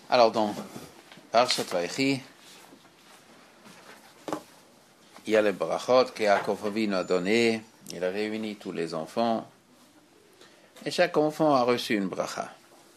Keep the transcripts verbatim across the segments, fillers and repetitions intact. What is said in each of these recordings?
Alors, dans Parshat Vayechi, il y a les brachot que Yaakov Avinu a donné. Il a réuni tous les enfants. Et chaque enfant a reçu une bracha.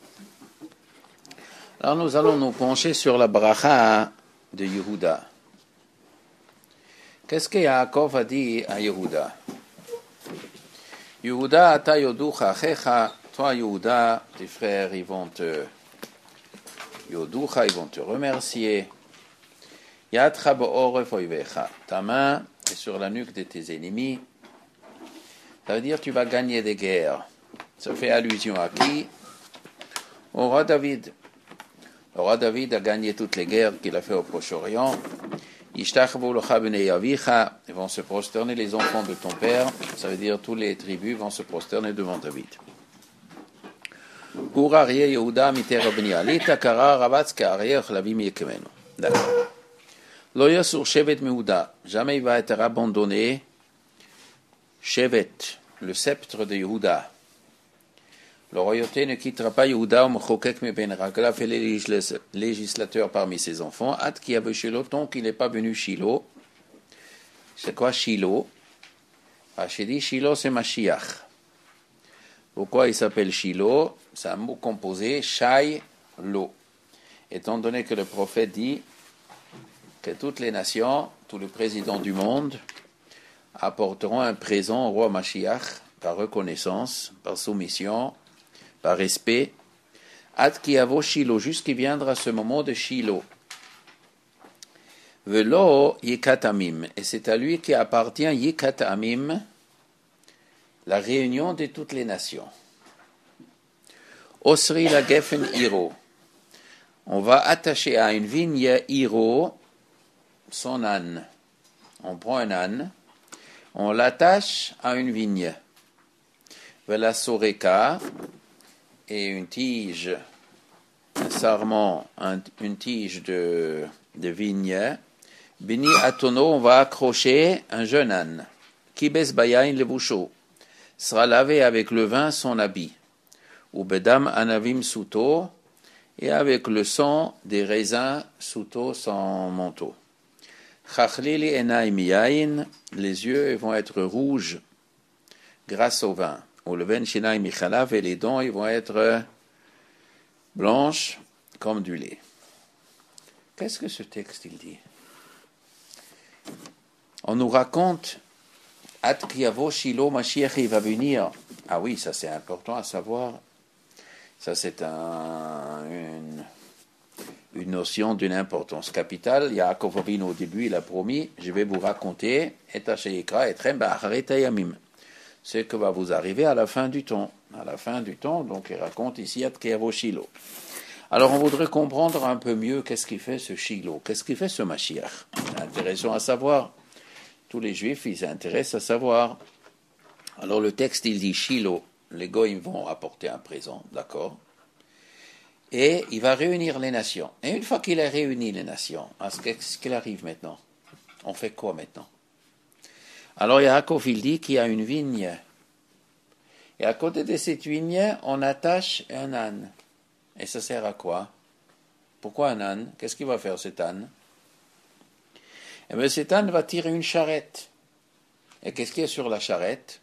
Alors, nous allons nous pencher sur la bracha de Yehuda. Qu'est-ce que Yaakov a dit à Yehuda? Yehuda, ata yoducha achecha, toi Yehuda, tes frères, ils vont te yoducha, ils vont te remercier. Yadcha bo'oref oivecha, ta main est sur la nuque de tes ennemis. Ça veut dire tu vas gagner des guerres. Ça fait allusion à qui? Au roi David. Le roi David a gagné toutes les guerres qu'il a fait au Proche-Orient. Ils vont se prosterner les enfants de ton père, ça veut dire tous les tribus vont se prosterner devant David. Jamais il va être abandonné, Shevet, le sceptre de Yehuda. Le royauté ne quittera pas Yehuda, fait les législateurs parmi ses enfants, Ad qui avait Shiloh, tant qu'il n'est pas venu Shiloh. C'est quoi Shiloh? J'ai dit Shiloh, c'est Mashiach. Pourquoi il s'appelle Shiloh? C'est un mot composé, Shai, Lo. Étant donné que le prophète dit que toutes les nations, tous les présidents du monde, apporteront un présent au roi Mashiach par reconnaissance, par soumission, par respect, Ad qui avo Shiloh, jusqu'il viendra ce moment de Shiloh. Velo Yikatamim, et c'est à lui qui appartient Yikatamim, la réunion de toutes les nations. Osri la Geffen Hiro, on va attacher à une vigne Hiro son âne. On prend un âne, on l'attache à une vigne. Vela Soreka, et une tige, un sarment, un, une tige de, de vigne. Bini Atono, on va accrocher un jeune âne. Kibes Bayain le bouchot, sera lavé avec le vin son habit. Ou Bedam Anavim Souto, et avec le sang des raisins Souto son manteau. Chachlili Enai Miyain, les yeux vont être rouges grâce au vin. Ou le ven shinai michalav, et les dents ils vont être blanches comme du lait. Qu'est-ce que ce texte il dit? On nous raconte Ad Kiyavo Shiloh Mashiach il va venir. Ah oui, ça c'est important à savoir. Ça c'est un, une, une notion d'une importance capitale. Yaakov Avinu au début il a promis, je vais vous raconter et Hashayikra et Trem Ba'acharet Hayamim. Ce que va vous arriver à la fin du temps. À la fin du temps, donc il raconte ici Ad Kiyavo Shiloh. Alors on voudrait comprendre un peu mieux qu'est-ce qu'il fait ce Shiloh, qu'est-ce qu'il fait ce Mashiach. C'est intéressant à savoir. Tous les Juifs, ils s'intéressent à savoir. Alors le texte, il dit Shiloh, les goïms vont apporter un présent, d'accord? Et il va réunir les nations. Et une fois qu'il a réuni les nations, qu'est-ce qu'il arrive maintenant? On fait quoi maintenant? Alors Yaakov, il dit qu'il y a une vigne. Et à côté de cette vigne, on attache un âne. Et ça sert à quoi? Pourquoi un âne? Qu'est-ce qu'il va faire cet âne? Eh bien cet âne va tirer une charrette. Et qu'est-ce qu'il y a sur la charrette?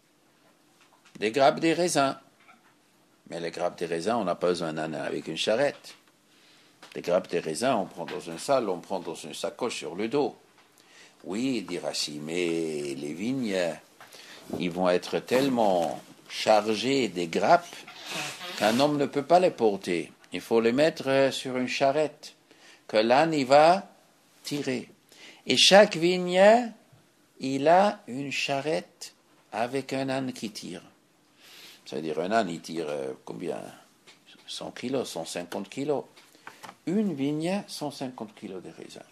Des grappes des raisins. Mais les grappes des raisins, on n'a pas besoin d'un âne avec une charrette. Les grappes des raisins, on prend dans un sac, on prend dans une sacoche sur le dos. Oui, dit Rashi, mais les vignes, ils vont être tellement chargés des grappes qu'un homme ne peut pas les porter. Il faut les mettre sur une charrette que l'âne il va tirer. Et chaque vigne, il a une charrette avec un âne qui tire. C'est-à-dire un âne, il tire combien? cent kilos, cent cinquante kilos. Une vigne, cent cinquante kilos de raisin.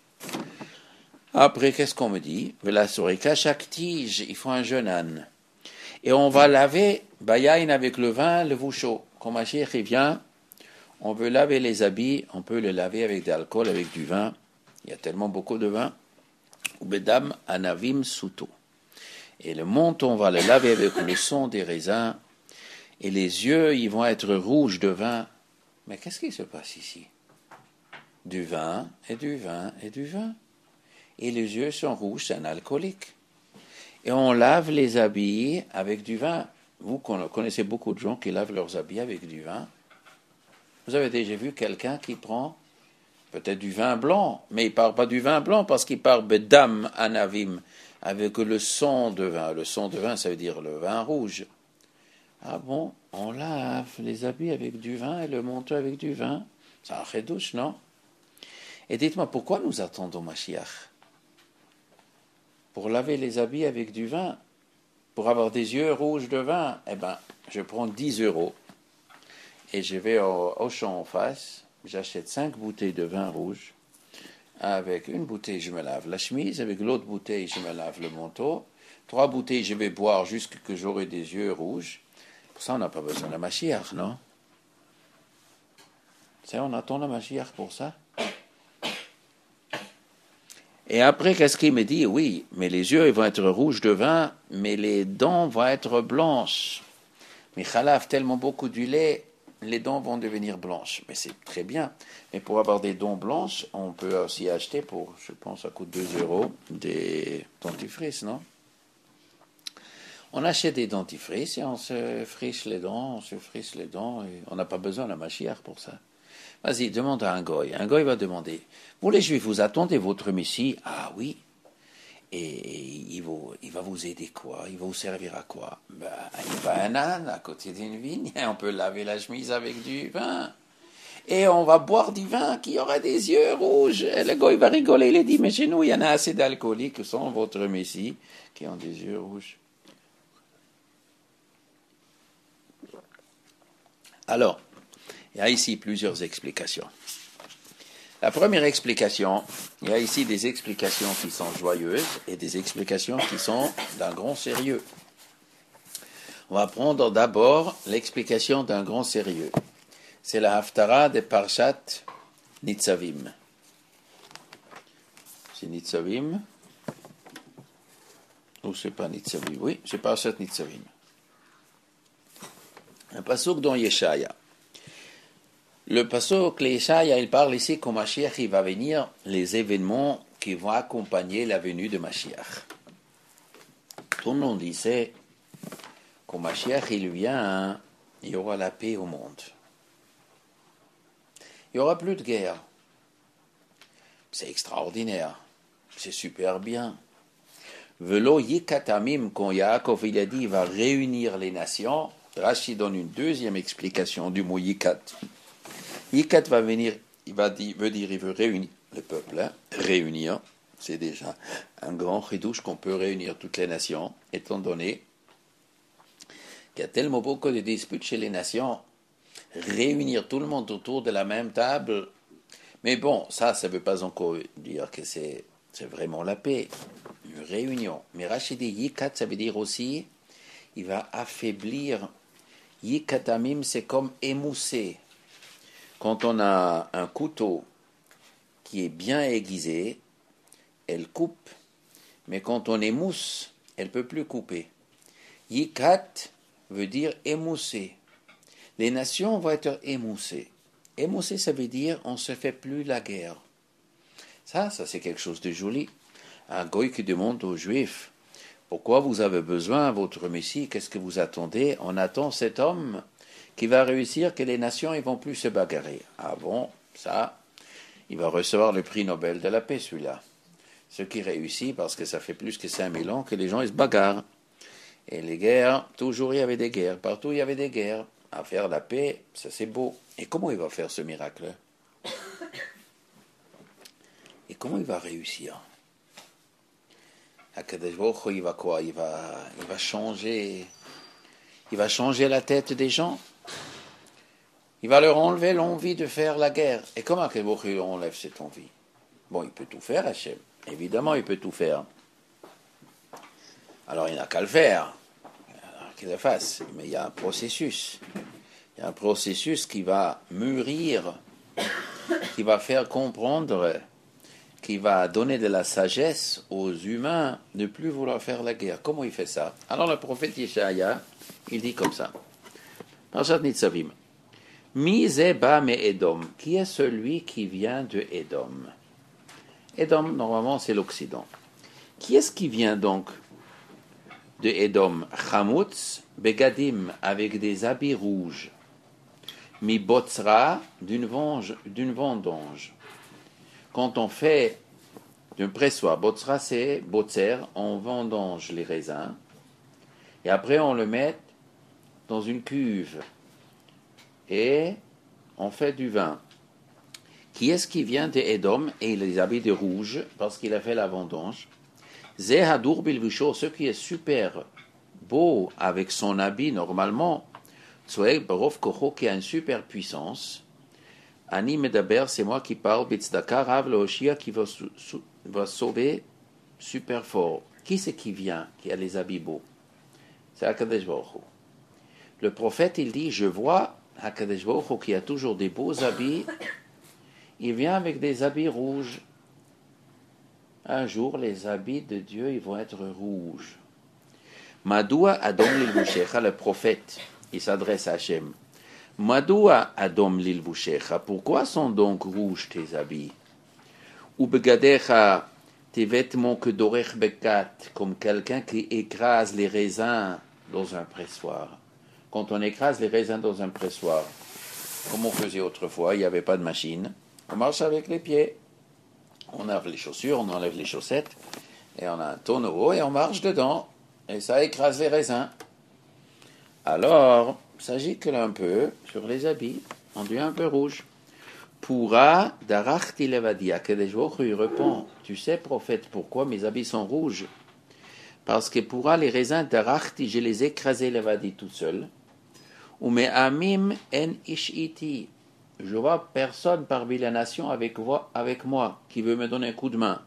Après, qu'est-ce qu'on me dit? Qu'à chaque tige, il faut un jeune âne. Et on va laver, bayain avec le vin, le vouchot. Quand Mashiach vient, on veut laver les habits, on peut le laver avec de l'alcool, avec du vin. Il y a tellement beaucoup de vin. Ou bedam anavim souto. Et le menton, on va le laver avec le sang des raisins. Et les yeux, ils vont être rouges de vin. Mais qu'est-ce qui se passe ici? du vin et du vin et du vin. Et les yeux sont rouges, c'est un alcoolique. Et on lave les habits avec du vin. Vous connaissez beaucoup de gens qui lavent leurs habits avec du vin. Vous avez déjà vu quelqu'un qui prend peut-être du vin blanc, mais il ne parle pas du vin blanc parce qu'il parle bedam anavim, avec le sang de vin. Le sang de vin, ça veut dire le vin rouge. Ah bon, on lave les habits avec du vin et le manteau avec du vin. C'est un redouche, non? Et dites-moi, pourquoi nous attendons Mashiach? Pour laver les habits avec du vin, pour avoir des yeux rouges de vin, eh bien, je prends dix euros et je vais au, au champ en face, j'achète cinq bouteilles de vin rouge. Avec une bouteille, je me lave la chemise, avec l'autre bouteille, je me lave le manteau. Trois bouteilles, je vais boire jusqu'à ce que j'aurai des yeux rouges. Pour ça, on n'a pas besoin de la Mashiach, non? C'est, on attend la Mashiach pour ça. Et après, qu'est-ce qu'il me dit? Oui, mais les yeux ils vont être rouges de vin, mais les dents vont être blanches. Mais khalaf, tellement beaucoup du lait, les dents vont devenir blanches. Mais c'est très bien. Mais pour avoir des dents blanches, on peut aussi acheter pour, je pense, ça coûte deux euros, des dentifrices, non? On achète des dentifrices et on se friche les dents, on se friche les dents, et on n'a pas besoin de la Mashiach pour ça. Vas-y, demande à un goy. Un goy va demander, vous les juifs, vous attendez votre messie? Ah oui. Et il va, il va vous aider quoi? Il va vous servir à quoi? Ben, il va un âne à côté d'une vigne, on peut laver la chemise avec du vin. Et on va boire du vin qui aura des yeux rouges. Et le goy va rigoler, il dit, mais chez nous, il y en a assez d'alcooliques sans votre messie qui ont des yeux rouges. Alors, il y a ici plusieurs explications. La première explication, il y a ici des explications qui sont joyeuses et des explications qui sont d'un grand sérieux. On va prendre d'abord l'explication d'un grand sérieux. C'est la Haftara de Parshat Nitzavim. C'est Nitzavim? Ou c'est pas Nitzavim? Oui, c'est Parshat Nitzavim. Un passouk dans Yeshaya. Le passouk, les Yeshaya, il parle ici qu'au Mashiach, il va venir les événements qui vont accompagner la venue de Mashiach. Tout le monde disait qu'au Mashiach, il vient, il y aura la paix au monde. Il n'y aura plus de guerre. C'est extraordinaire. C'est super bien. Velo yikatamim, quand Yaakov il a dit, il va réunir les nations. Rashi donne une deuxième explication du mot yikat. Yikat va venir, il va dire, veut dire, il veut réunir le peuple, hein, réunir. C'est déjà un grand chidouche qu'on peut réunir toutes les nations, étant donné qu'il y a tellement beaucoup de disputes chez les nations. Réunir tout le monde autour de la même table. Mais bon, ça, ça ne veut pas encore dire que c'est, c'est vraiment la paix. Une réunion. Mais Rashi dit yikat, ça veut dire aussi, il va affaiblir. Yikatamim, c'est comme émousser. Quand on a un couteau qui est bien aiguisé, elle coupe. Mais quand on émousse, elle ne peut plus couper. Yikat veut dire émousser. Les nations vont être émoussées. Émousser, ça veut dire on ne se fait plus la guerre. Ça, ça c'est quelque chose de joli. Un goy qui demande aux Juifs, pourquoi vous avez besoin de votre Messie? Qu'est-ce que vous attendez? On attend cet homme qui va réussir que les nations ne vont plus se bagarrer. Ah bon, ça, il va recevoir le prix Nobel de la paix, celui-là. Ce qui réussit parce que ça fait plus que cinq mille ans que les gens ils se bagarrent. Et les guerres, toujours il y avait des guerres. Partout il y avait des guerres. À faire la paix, ça c'est beau. Et comment il va faire ce miracle? Et comment il va réussir? Akadosh Baruch Hu, il va quoi? Il va, il va changer, il va changer la tête des gens. Il va leur enlever l'envie de faire la guerre. Et comment Akadosh Baruch Hu enlève cette envie? Bon, il peut tout faire, Hachem. Évidemment, il peut tout faire. Alors, il n'a qu'à le faire. Alors, qu'il le fasse. Mais il y a un processus. Il y a un processus qui va mûrir, qui va faire comprendre, qui va donner de la sagesse aux humains de ne plus vouloir faire la guerre. Comment il fait ça? Alors le prophète Yeshaya, il dit comme ça. Parshat Nitzavim. Mi zeba me Edom. Qui est celui qui vient de Edom? Edom, normalement, c'est l'Occident. Qui est-ce qui vient donc de Edom? Chamutz begadim, avec des habits rouges. Mi botzra, d'une vendange. Quand on fait d'un pressoir, botzra c'est botzer, on vendange les raisins. Et après on le met dans une cuve. Et on fait du vin. Qui est-ce qui vient de Edom et les habits de rouge parce qu'il a fait la vendange? Zeh hadur bilvisho, ce qui est super beau avec son habit normalement, Tzoeg barov kocho, qui a une super puissance. Ani medaber, c'est moi qui parle, bitzdaka rav leoshia, qui va, va sauver super fort. Qui c'est qui vient, qui a les habits beaux? C'est Hakadosh Baruch Hu. Le prophète, il dit, je vois Hakadosh Baruch Hu qui a toujours des beaux habits, il vient avec des habits rouges. Un jour, les habits de Dieu, ils vont être rouges. Madoua Adom Lilvushecha, le prophète, il s'adresse à Hachem. Madoua Adom Lilvushecha, pourquoi sont donc rouges tes habits? Ou begadecha, tes vêtements que dorech bekat, comme quelqu'un qui écrase les raisins dans un pressoir. Quand on écrase les raisins dans un pressoir, comme on faisait autrefois, il n'y avait pas de machine, on marche avec les pieds. On enlève les chaussures, on enlève les chaussettes, et on a un tonneau et on marche dedans, et ça écrase les raisins. Alors, ça gicle un peu sur les habits, on devient un peu rouge. Pourra darachti levadi, Hakadosh Baruch Hu répond, tu sais, prophète, pourquoi mes habits sont rouges? Parce que pourra les raisins darachti, je les ai écrasés levadi tout seul. Ou me amim en ishiti. Je vois personne parmi la nation avec, avec moi qui veut me donner un coup de main.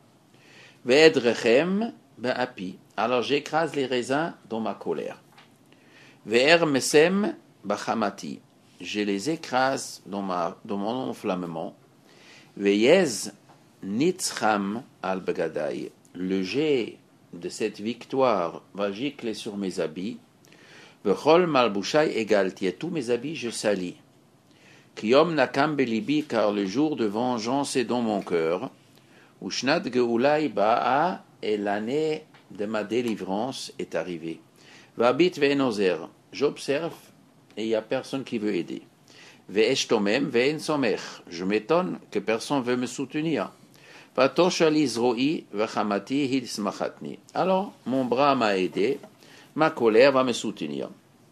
Ve'edrechem be'api. Alors j'écrase les raisins dans ma colère. Ve'er mesem b'chamati. Je les écrase dans, ma, dans mon enflammement. Ve'yez nitzcham al begadai. Le jet de cette victoire va gicler sur mes habits. Ve'chol malbushai egalti. Et tous mes habits je salis. Kiyom nakam belibi, car le jour de vengeance est dans mon cœur. Ushnat geulai ba'a, et l'année de ma délivrance est arrivée. Vabit ve'enozer, j'observe et il n'y a personne qui veut aider. Ve'eshtomem ve'en somech, je m'étonne que personne ne veut me soutenir. Vatosh alizroi ve'chamati hilsmachatni. Alors mon bras m'a aidé, ma colère va me soutenir.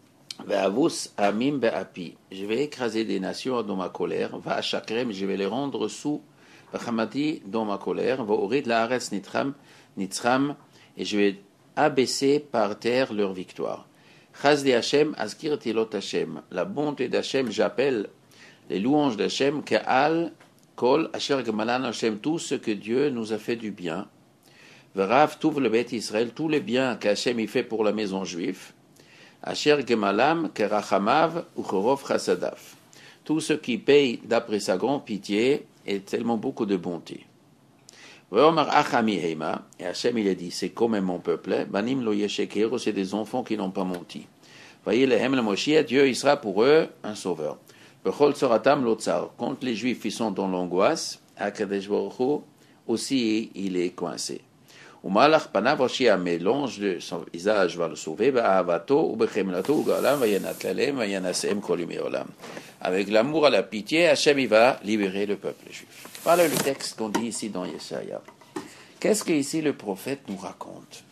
Ve'avus amim be'api. Je vais écraser des nations dans ma colère. Va'achakrem, je vais les rendre sous. Va'chamati, dans ma colère. Va'orid la'aretz nitram, nitram, et je vais abaisser par terre leur victoire. Chazli Hashem, azkir tilot Hashem. La bonté d'Hashem, j'appelle les louanges d'Hashem, ke'al kol asher gemalan Hashem, tout ce que Dieu nous a fait du bien. V'rav tuv le beit Israël, tous les biens qu'Hashem y fait pour la maison juive. Asher gemalam kerachamav uchorov chasadav. Tout ce qui paye d'après sa grande pitié et tellement beaucoup de bonté. Ve'omar achami heima, et Hachem il a dit, c'est comme mon peuple, banim lo yeshekero, c'est des enfants qui n'ont pas menti. Voyez le hem le Moshiach, Dieu il sera pour eux un sauveur. Bechol soratam lotzar, quand les Juifs ils sont dans l'angoisse, Hakadosh Baruch Hu aussi il est coincé. Umalach panav Hoshia, mais l'ange de son visage va le sauver, ba'avato, ubechemlato, ugalam, vayanat lalem, vayanasem kolumi olam. Avec l'amour et la pitié, Hachem il va libérer le peuple juif. Voilà le texte qu'on dit ici dans Yeshaya. Qu'est-ce que ici le prophète nous raconte?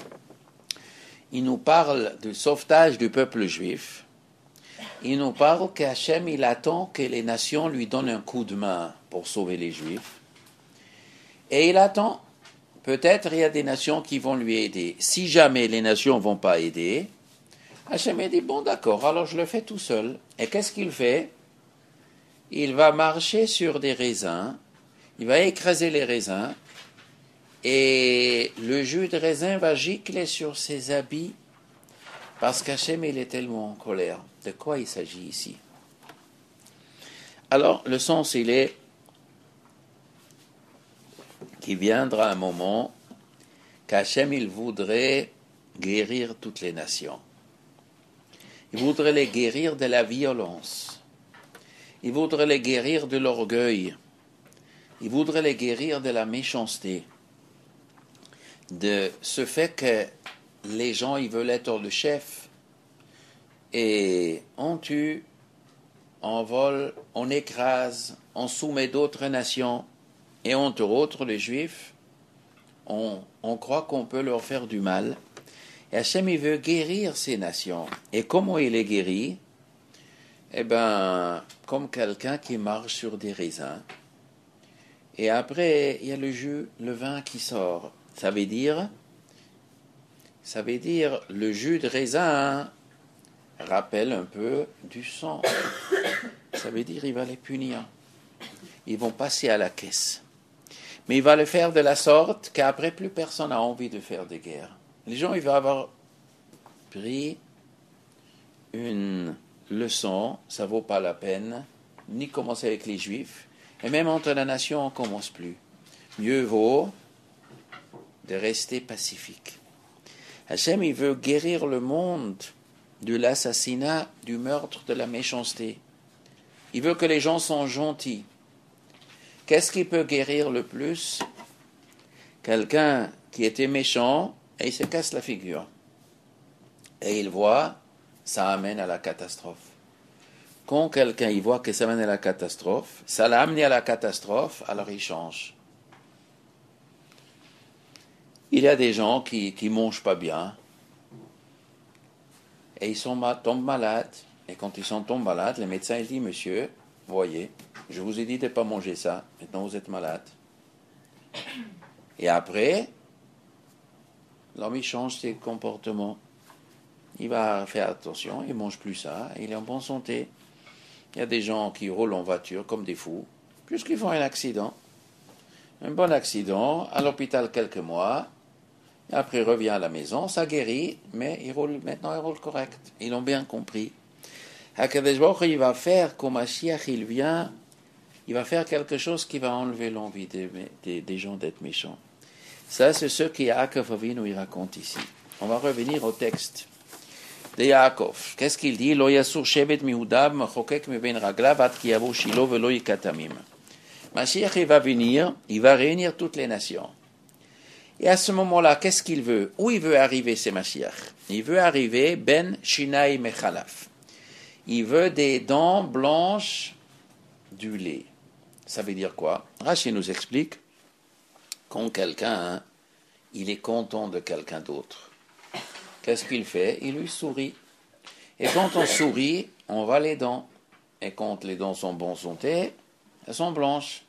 Il nous parle du sauvetage du peuple juif. Il nous parle qu'Hachem il attend que les nations lui donnent un coup de main pour sauver les juifs. Et il attend. Peut-être il y a des nations qui vont lui aider. Si jamais les nations ne vont pas aider, Hachem a dit, bon d'accord, alors je le fais tout seul. Et qu'est-ce qu'il fait? Il va marcher sur des raisins, il va écraser les raisins, et le jus de raisin va gicler sur ses habits, parce qu'Hachem il est tellement en colère. De quoi il s'agit ici? Alors, le sens il est qu'il viendra un moment qu'Hachem il voudrait guérir toutes les nations. Il voudrait les guérir de la violence. il voudrait les guérir de l'orgueil, il voudrait les guérir de la méchanceté, de ce fait que les gens ils veulent être le chef et on tue, on vole, on écrase, on soumet d'autres nations et entre autres les Juifs, on, on croit qu'on peut leur faire du mal. Et Hachem il veut guérir ces nations. Et comment il les guérit? Eh bien, comme quelqu'un qui marche sur des raisins. Et après, il y a le jus, le vin qui sort. Ça veut dire, ça veut dire, le jus de raisin rappelle un peu du sang. Ça veut dire, il va les punir. Ils vont passer à la caisse. Mais il va le faire de la sorte qu'après, plus personne n'a envie de faire des guerres. Les gens, ils vont avoir pris une leçon, ça vaut pas la peine, ni commencer avec les Juifs, et même entre la nation, on commence plus. Mieux vaut de rester pacifique. Hachem, il veut guérir le monde de l'assassinat, du meurtre, de la méchanceté. Il veut que les gens soient gentils. Qu'est-ce qui peut guérir le plus? Quelqu'un qui était méchant et il se casse la figure. Et il voit, ça amène à la catastrophe. Quand quelqu'un il voit que ça amène à la catastrophe, ça l'a amené à la catastrophe, alors il change. Il y a des gens qui ne mangent pas bien et ils sont, tombent malades. Et quand ils sont tombés malades, le médecin il dit, monsieur, voyez, je vous ai dit de ne pas manger ça, maintenant vous êtes malade. Et après, l'homme il change ses comportements. Il va faire attention, il ne mange plus ça, il est en bonne santé. Il y a des gens qui roulent en voiture comme des fous, puisqu'ils font un accident. Un bon accident, à l'hôpital quelques mois, et après il revient à la maison, ça guérit, mais il roule, maintenant il roule correct. Ils l'ont bien compris. Hakadosh Baruch Hu, il va faire, comme Mashiach il vient, il va faire quelque chose qui va enlever l'envie des, des, des gens d'être méchants. Ça, c'est ce que Yaakov Avinu il raconte ici. On va revenir au texte de Yaakov. Qu'est-ce qu'il dit? Lo yasur shevet mihudav machokek meben raglav ad ki yavo Shilo velo yikatamim. Mashiach il va venir, il va réunir toutes les nations. Et à ce moment-là, qu'est-ce qu'il veut? Où il veut arriver, c'est Mashiach? Il veut arriver ben shinai mechalaf. Il veut des dents blanches du lait. Ça veut dire quoi? Rashi nous explique quand quelqu'un, hein, il est content de quelqu'un d'autre. Qu'est-ce qu'il fait? Il lui sourit. Et quand on sourit, on voit les dents. Et quand les dents sont bonne santé, elles sont blanches.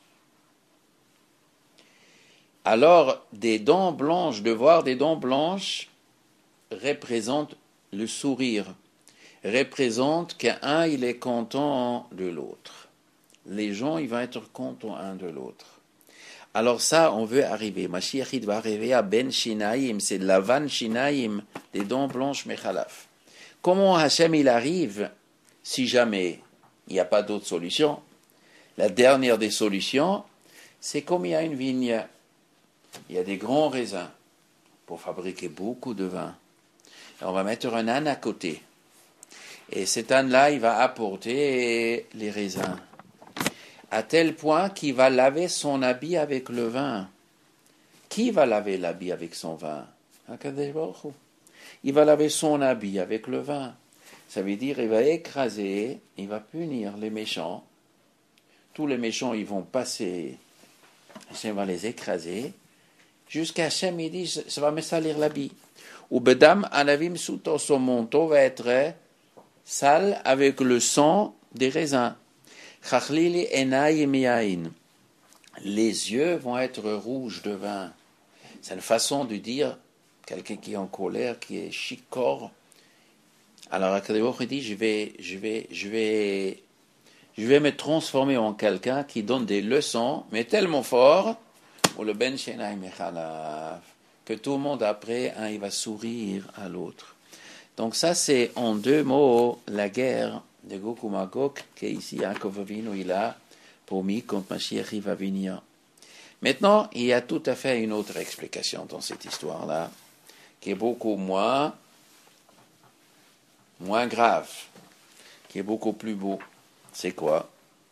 Alors, des dents blanches, de voir des dents blanches, représente le sourire, représente qu'un, il est content de l'autre. Les gens, ils vont être contents un de l'autre. Alors ça, on veut arriver. Mashiach, il va arriver à Ben Shinaim, c'est Lavan Shinaim, des dents blanches Mechalaf. Comment Hachem, il arrive, si jamais il n'y a pas d'autre solution? La dernière des solutions, c'est comme il y a une vigne. Il y a des grands raisins pour fabriquer beaucoup de vin. Et on va mettre un âne à côté. Et cet âne-là, il va apporter les raisins. À tel point qu'il va laver son habit avec le vin. Qui va laver l'habit avec son vin? Hakadosh Baruch Hu. Il va laver son habit avec le vin. Ça veut dire il va écraser, il va punir les méchants. Tous les méchants, ils vont passer, Hachem va les écraser, jusqu'à Hachem, il dit, ça va me salir l'habit. Ou bedam anavim souto, son manteau va être sale avec le sang des raisins. Chachlili enai miaïn. Les yeux vont être rouges de vin. C'est une façon de dire quelqu'un qui est en colère, qui est chicor. Alors Hakadosh Baruch Hu dit, je vais, je vais, je vais, je vais me transformer en quelqu'un qui donne des leçons, mais tellement fort, ou le ben shenai mechalav, que tout le monde après, hein, il va sourire à l'autre. Donc ça, c'est en deux mots la guerre de Gog ou Magog, qu'ici Yaakov Avinu il a promis quand Mashiach va venir. Maintenant, il y a tout à fait une autre explication dans cette histoire-là, qui est beaucoup moins, moins grave, qui est beaucoup plus beau. C'est quoi?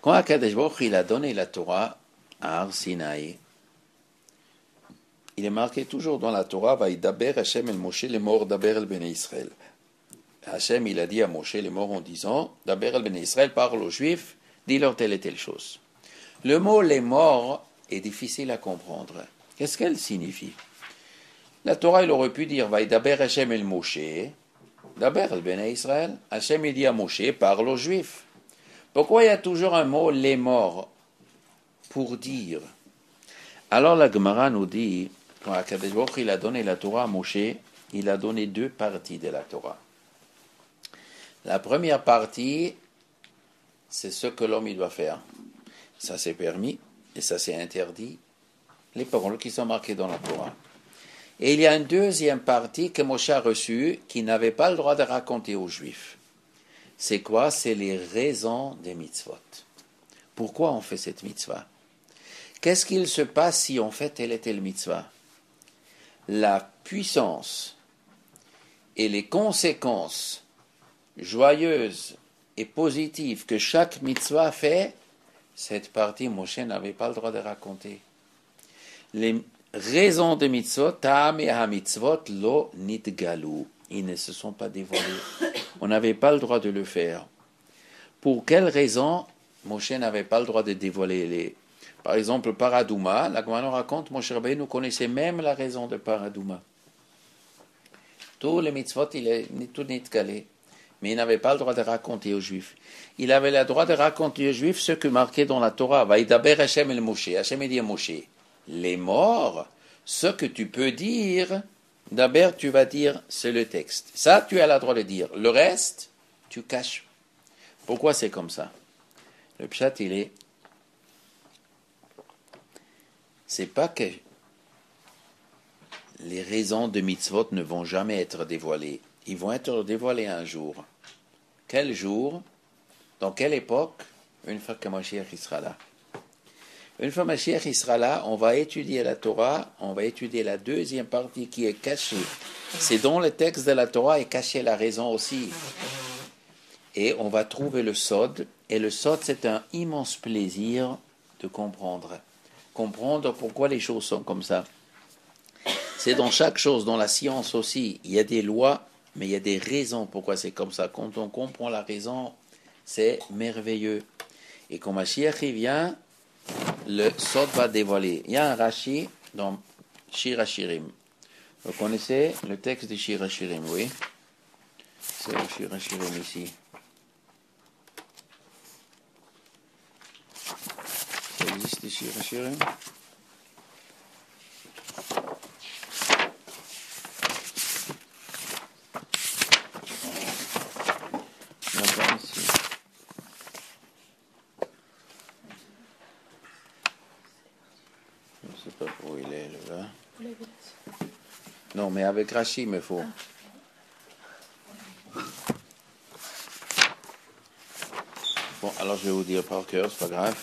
Quand Akadosh Baruch Hu, il a donné la Torah à Har Sinaï, il est marqué toujours dans la Torah, Vaïdaber Hashem el Moshe les morts d'Aber el Bnei Israël. Hashem, il a dit à Moshe les morts en disant, d'Aber el Bnei Israël parle aux Juifs, dis-leur telle et telle chose. Le mot les morts est difficile à comprendre. Qu'est-ce qu'elle signifie? La Torah, il aurait pu dire, Vaïdaber Hashem el Moshe, d'Aber el Bnei Israël. Hashem, il dit à Moshe, parle aux Juifs. Pourquoi il y a toujours un mot les morts pour dire? Alors la Gemara nous dit, quand Akadosh Baruch Hu, il a donné la Torah à Moshe, il a donné deux parties de la Torah. La première partie, c'est ce que l'homme il doit faire. Ça c'est permis et ça c'est interdit. Les paroles qui sont marquées dans la Torah. Et il y a une deuxième partie que Moshe a reçue qui n'avait pas le droit de raconter aux Juifs. C'est quoi? C'est les raisons des mitzvot. Pourquoi on fait cette mitzvah? Qu'est-ce qu'il se passe si on fait telle et telle mitzvah? La puissance et les conséquences joyeuses et positives que chaque mitzvah fait, cette partie, Moshe n'avait pas le droit de raconter. Les raisons de mitzvot, ta'am et ha-mitzvot lo nitgalu. Ils ne se sont pas dévoilés. On n'avait pas le droit de le faire. Pour quelles raisons Moshe n'avait pas le droit de dévoiler les... Par exemple, Paradouma, la Gemara nous raconte, Moshe Rabbeinu nous connaissait même la raison de Paradouma. Tous les mitzvot, il est tout nitgalé. Mais il n'avait pas le droit de raconter aux Juifs. Il avait le droit de raconter aux Juifs ce que marquait dans la Torah. Vaïdaber Hashem el Moshe. Hashem dit à Moshe, les morts, ce que tu peux dire, d'abord tu vas dire, c'est le texte. Ça, tu as le droit de dire. Le reste, tu caches. Pourquoi c'est comme ça? Le pshat, il est, c'est pas que les raisons de mitzvot ne vont jamais être dévoilées. Ils vont être dévoilés un jour. Quel jour? Dans quelle époque? Une fois que Mashiach il sera là. Une fois que Mashiach il sera là, on va étudier la Torah, on va étudier la deuxième partie qui est cachée. C'est dans le texte de la Torah est cachée la raison aussi. Et on va trouver le sod. Et le sod, c'est un immense plaisir de comprendre. Comprendre pourquoi les choses sont comme ça. C'est dans chaque chose, dans la science aussi, il y a des lois, mais il y a des raisons pourquoi c'est comme ça. Quand on comprend la raison, c'est merveilleux. Et quand Mashiach vient, le sod va dévoiler. Il y a un Rashi dans Shir HaShirim. Vous connaissez le texte de Shir HaShirim, oui? C'est le Shir HaShirim ici. Ça existe le Shir HaShirim? Non, mais avec Rashi, il me faut. Bon, alors je vais vous dire par cœur, c'est pas grave.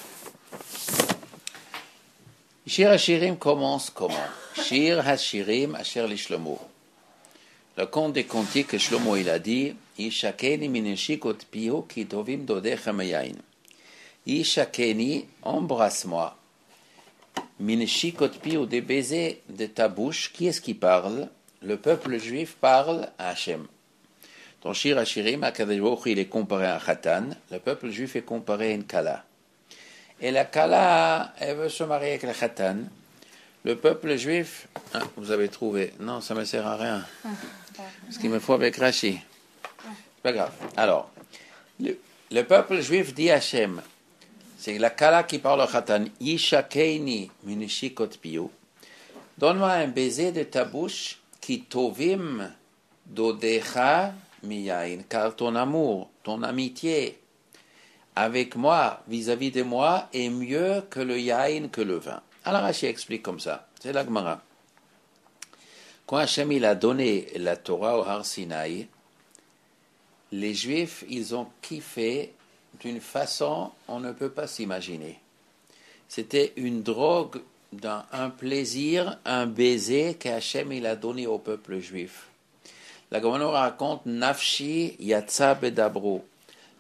Shir HaShirim commence comment? Shir HaShirim Asher li Shlomo. Le conte des cantiques que Shlomo il a dit, Ishakeni mineshikot pihu ki tovim dodecha meyain. Ishakeni, embrasse-moi. Mineshikot pihu, des baisers de ta bouche. Qui est-ce qui parle? Le peuple juif parle à Hachem. Dans Shir HaShirim, Akadosh Baruch Hu, il est comparé à un Khatan. Le peuple juif est comparé à une Kala. Et la Kala, elle veut se marier avec le Khatan. Le peuple juif, hein, vous avez trouvé. Non, ça ne me sert à rien. Ce qu'il me faut avec Rashi. C'est pas grave. Alors, le, le peuple juif dit à Hachem, c'est la Kala qui parle au Khatan. Yishakeini minishikot piyu. Donne-moi un baiser de ta bouche qui tovim dodecha miyain. Car ton amour, ton amitié avec moi, vis-à-vis de moi, est mieux que le yain, que le vin. Alors Rashi explique comme ça. C'est la Gemara. Quand Hachem il a donné la Torah au Har Sinaï, les Juifs, ils ont kiffé d'une façon on ne peut pas s'imaginer. C'était une drogue, d'un, un plaisir, un baiser qu'Hachem il a donné au peuple juif. La Gemara raconte Nafshi Yatsa Bedabro.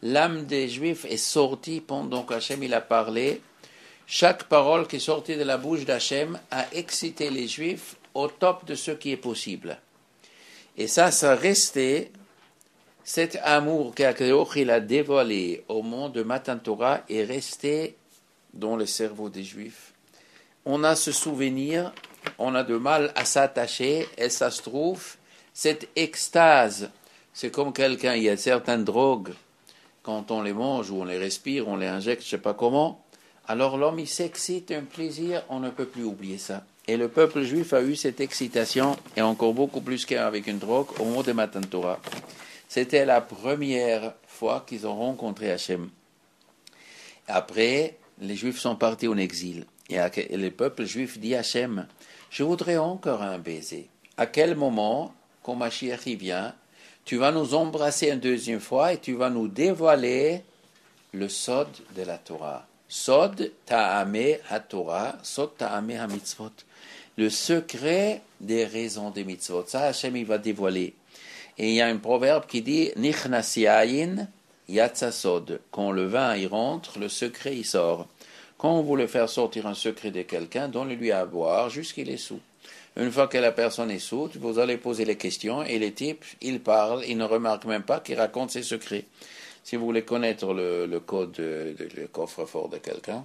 l'âme des Juifs est sortie pendant qu'Hachem il a parlé. Chaque parole qui est sortie de la bouche d'Hachem a excité les Juifs au top de ce qui est possible. Et ça, ça restait, cet amour qu'Akadosh a dévoilé au monde de Matan Torah est resté dans le cerveau des Juifs. On a ce souvenir, on a du mal à s'attacher, et ça se trouve, cette extase, c'est comme quelqu'un, il y a certaines drogues, quand on les mange ou on les respire, on les injecte, je ne sais pas comment, alors l'homme il s'excite, un plaisir, on ne peut plus oublier ça. Et le peuple juif a eu cette excitation, et encore beaucoup plus qu'avec une drogue, au moment de Matan Torah. C'était la première fois qu'ils ont rencontré Hachem. Après, les Juifs sont partis en exil. Et le peuple juif dit à Hachem, je voudrais encore un baiser. À quel moment, quand Mashiach y vient, tu vas nous embrasser une deuxième fois et tu vas nous dévoiler le sod de la Torah. Sod ta'ameh ha-Torah, sod ta'ameh ha-mitzvot. Le secret des raisons des mitzvot. Ça, Hachem, il va dévoiler. Et il y a un proverbe qui dit, nichnas yayin yatsa sod. Quand le vin, il rentre, le secret, il sort. Quand vous voulez faire sortir un secret de quelqu'un, donnez-lui à boire jusqu'il est sous. Une fois que la personne est sous, vous allez poser les questions et les types, ils parlent, ils ne remarquent même pas qu'ils racontent ses secrets. Si vous voulez connaître le, le code, de, de, le coffre-fort de quelqu'un,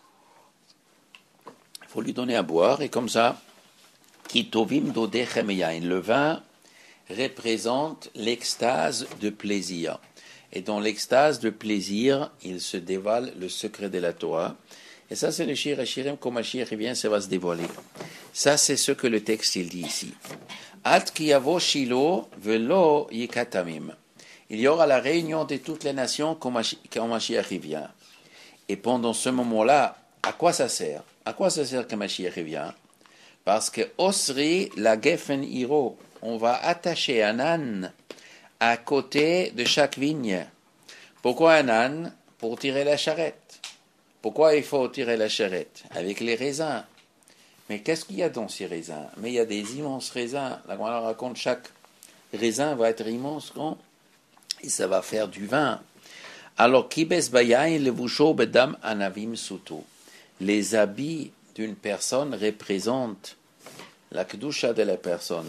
il faut lui donner à boire et comme ça, kitovim dodechem yain. Le vin représente l'extase de plaisir. Et dans l'extase de plaisir, il se dévoile le secret de la Torah. Et ça, c'est le Shir HaShirim, quand Mashiach vient, ça va se dévoiler. Ça, c'est ce que le texte il dit ici. At ki yavo Shilo velo yikatamim. Il y aura la réunion de toutes les nations quand Mashiach vient. Et pendant ce moment-là, à quoi ça sert? À quoi ça sert que Mashiach vient? Parce que Osri la Geffen Hiro, on va attacher un âne à côté de chaque vigne. Pourquoi un âne? Pour tirer la charrette. Pourquoi il faut tirer la charrette? Avec les raisins. Mais qu'est-ce qu'il y a dans ces raisins? Mais il y a des immenses raisins. La Gemara raconte chaque raisin va être immense grand et ça va faire du vin. Alors, kibes bayain levusho bedam anavim suto. Les habits d'une personne représentent la kedusha de la personne.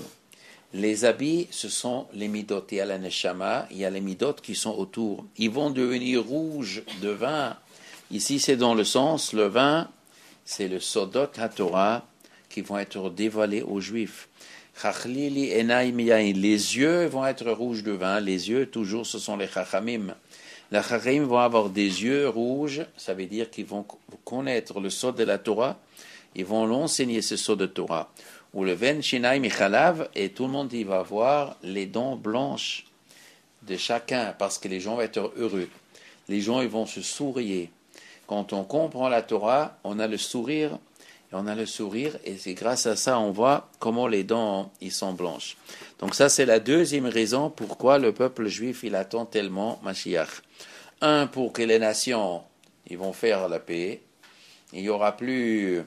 Les habits, ce sont les midot. Il y a la neshama, il y a les midot qui sont autour. Ils vont devenir rouges de vin. Ici, c'est dans le sens, le vin, c'est le sodot ha-Torah qui vont être dévoilés aux Juifs. Chachlili enai miyain. Les yeux vont être rouges de vin. Les yeux, toujours, ce sont les chachamim. Les chachamim vont avoir des yeux rouges. Ça veut dire qu'ils vont connaître le sod de la Torah. Ils vont l'enseigner, ce sod de Torah. Ou le ven shinai michalav, et tout le monde y va voir les dents blanches de chacun, parce que les gens vont être heureux. Les gens ils vont se sourire. Quand on comprend la Torah, on a le sourire, et on a le sourire, et c'est grâce à ça on voit comment les dents ils sont blanches. Donc ça c'est la deuxième raison pourquoi le peuple juif il attend tellement Mashiach. Un, pour que les nations ils vont faire la paix, il n'y aura plus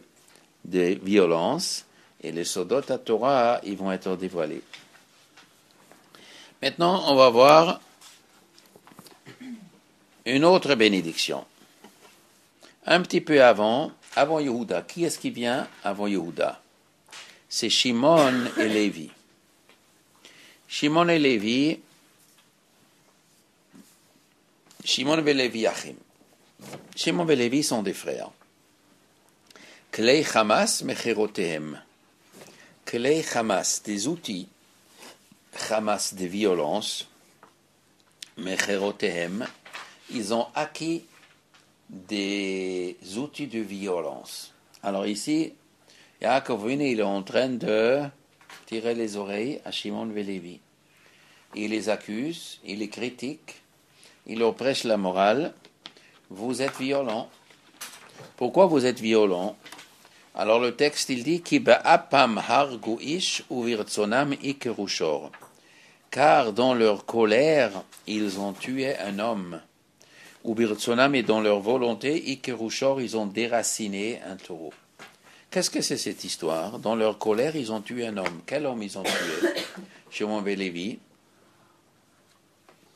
de violence, et les sodot à Torah ils vont être dévoilés. Maintenant on va voir une autre bénédiction. Un petit peu avant, avant Yehuda. Qui est-ce qui vient avant Yehuda? C'est Shimon et Lévi. Shimon et Lévi, Shimon et Lévi Achim. Shimon et Lévi sont des frères. Klei Hamas mecherotehem. Klei Hamas, des outils, Hamas des violences, mecherotehem, ils ont acquis des outils de violence. Alors ici, Yaakov il est en train de tirer les oreilles à Shimon et Lévi. Il les accuse, il les critique, il leur prêche la morale. Vous êtes violents. Pourquoi vous êtes violents? Alors le texte il dit Ki ba'apam hargu ish uvirtsonam ikerushor. Car dans leur colère, ils ont tué un homme. Ubirtsonam, et dans leur volonté, Ikerushor, ils ont déraciné un taureau. Qu'est-ce que c'est cette histoire? Dans leur colère, ils ont tué un homme. Quel homme ils ont tué? Shimon et Lévi.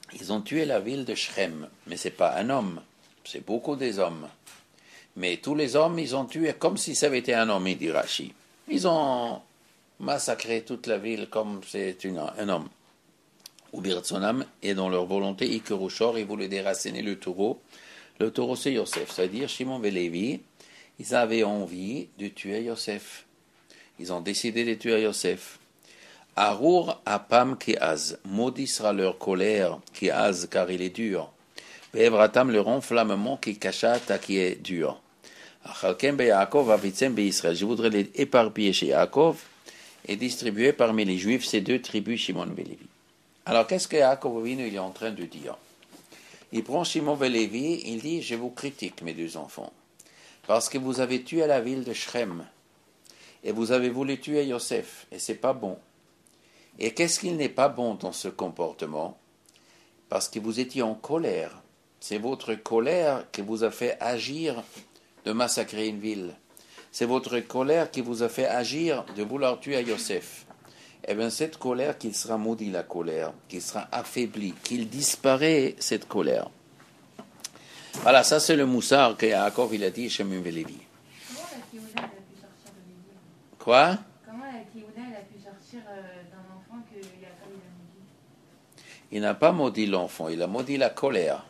Ils ont tué la ville de Shrem, mais ce n'est pas un homme, c'est beaucoup des hommes. Mais tous les hommes, ils ont tué comme si ça avait été un homme, il dit Rashi. Ils ont massacré toute la ville comme c'est une, un homme. Ou Birtsonam, et dans leur volonté, Ikerushor, ils voulaient déraciner le taureau. Le taureau, c'est Yosef, c'est-à-dire Shimon et Lévi. Ils avaient envie de tuer Yosef. Ils ont décidé de tuer Yosef. Arour apam kiaz, maudit sera leur colère, kiaz, car il est dur. Ve'evratam, leur enflammement, qui kachata, qui est dur. Achalkem be'Yaakov, avitzem be'Israël. Je voudrais les éparpiller chez Yaakov et distribuer parmi les Juifs ces deux tribus, Shimon et Lévi. Alors, qu'est-ce que Yaakov Avinu est en train de dire? Il prend Shimon et Lévi, il dit, je vous critique, mes deux enfants, parce que vous avez tué la ville de Shrem, et vous avez voulu tuer Yosef, et c'est pas bon. Et qu'est-ce qu'il n'est pas bon dans ce comportement? Parce que vous étiez en colère. C'est votre colère qui vous a fait agir de massacrer une ville. C'est votre colère qui vous a fait agir de vouloir tuer Yosef. Eh bien, cette colère, qu'il sera maudit la colère, qu'il sera affaibli, qu'il disparaît cette colère. Voilà, ça c'est le moussard que Yaakov il a dit chez Shimon et Lévi. Comment la Théoda a pu sortir de Lévi? Quoi? Comment la Théoda a pu sortir d'un enfant que Yaakov a maudit? Il n'a pas maudit l'enfant, il a maudit la colère.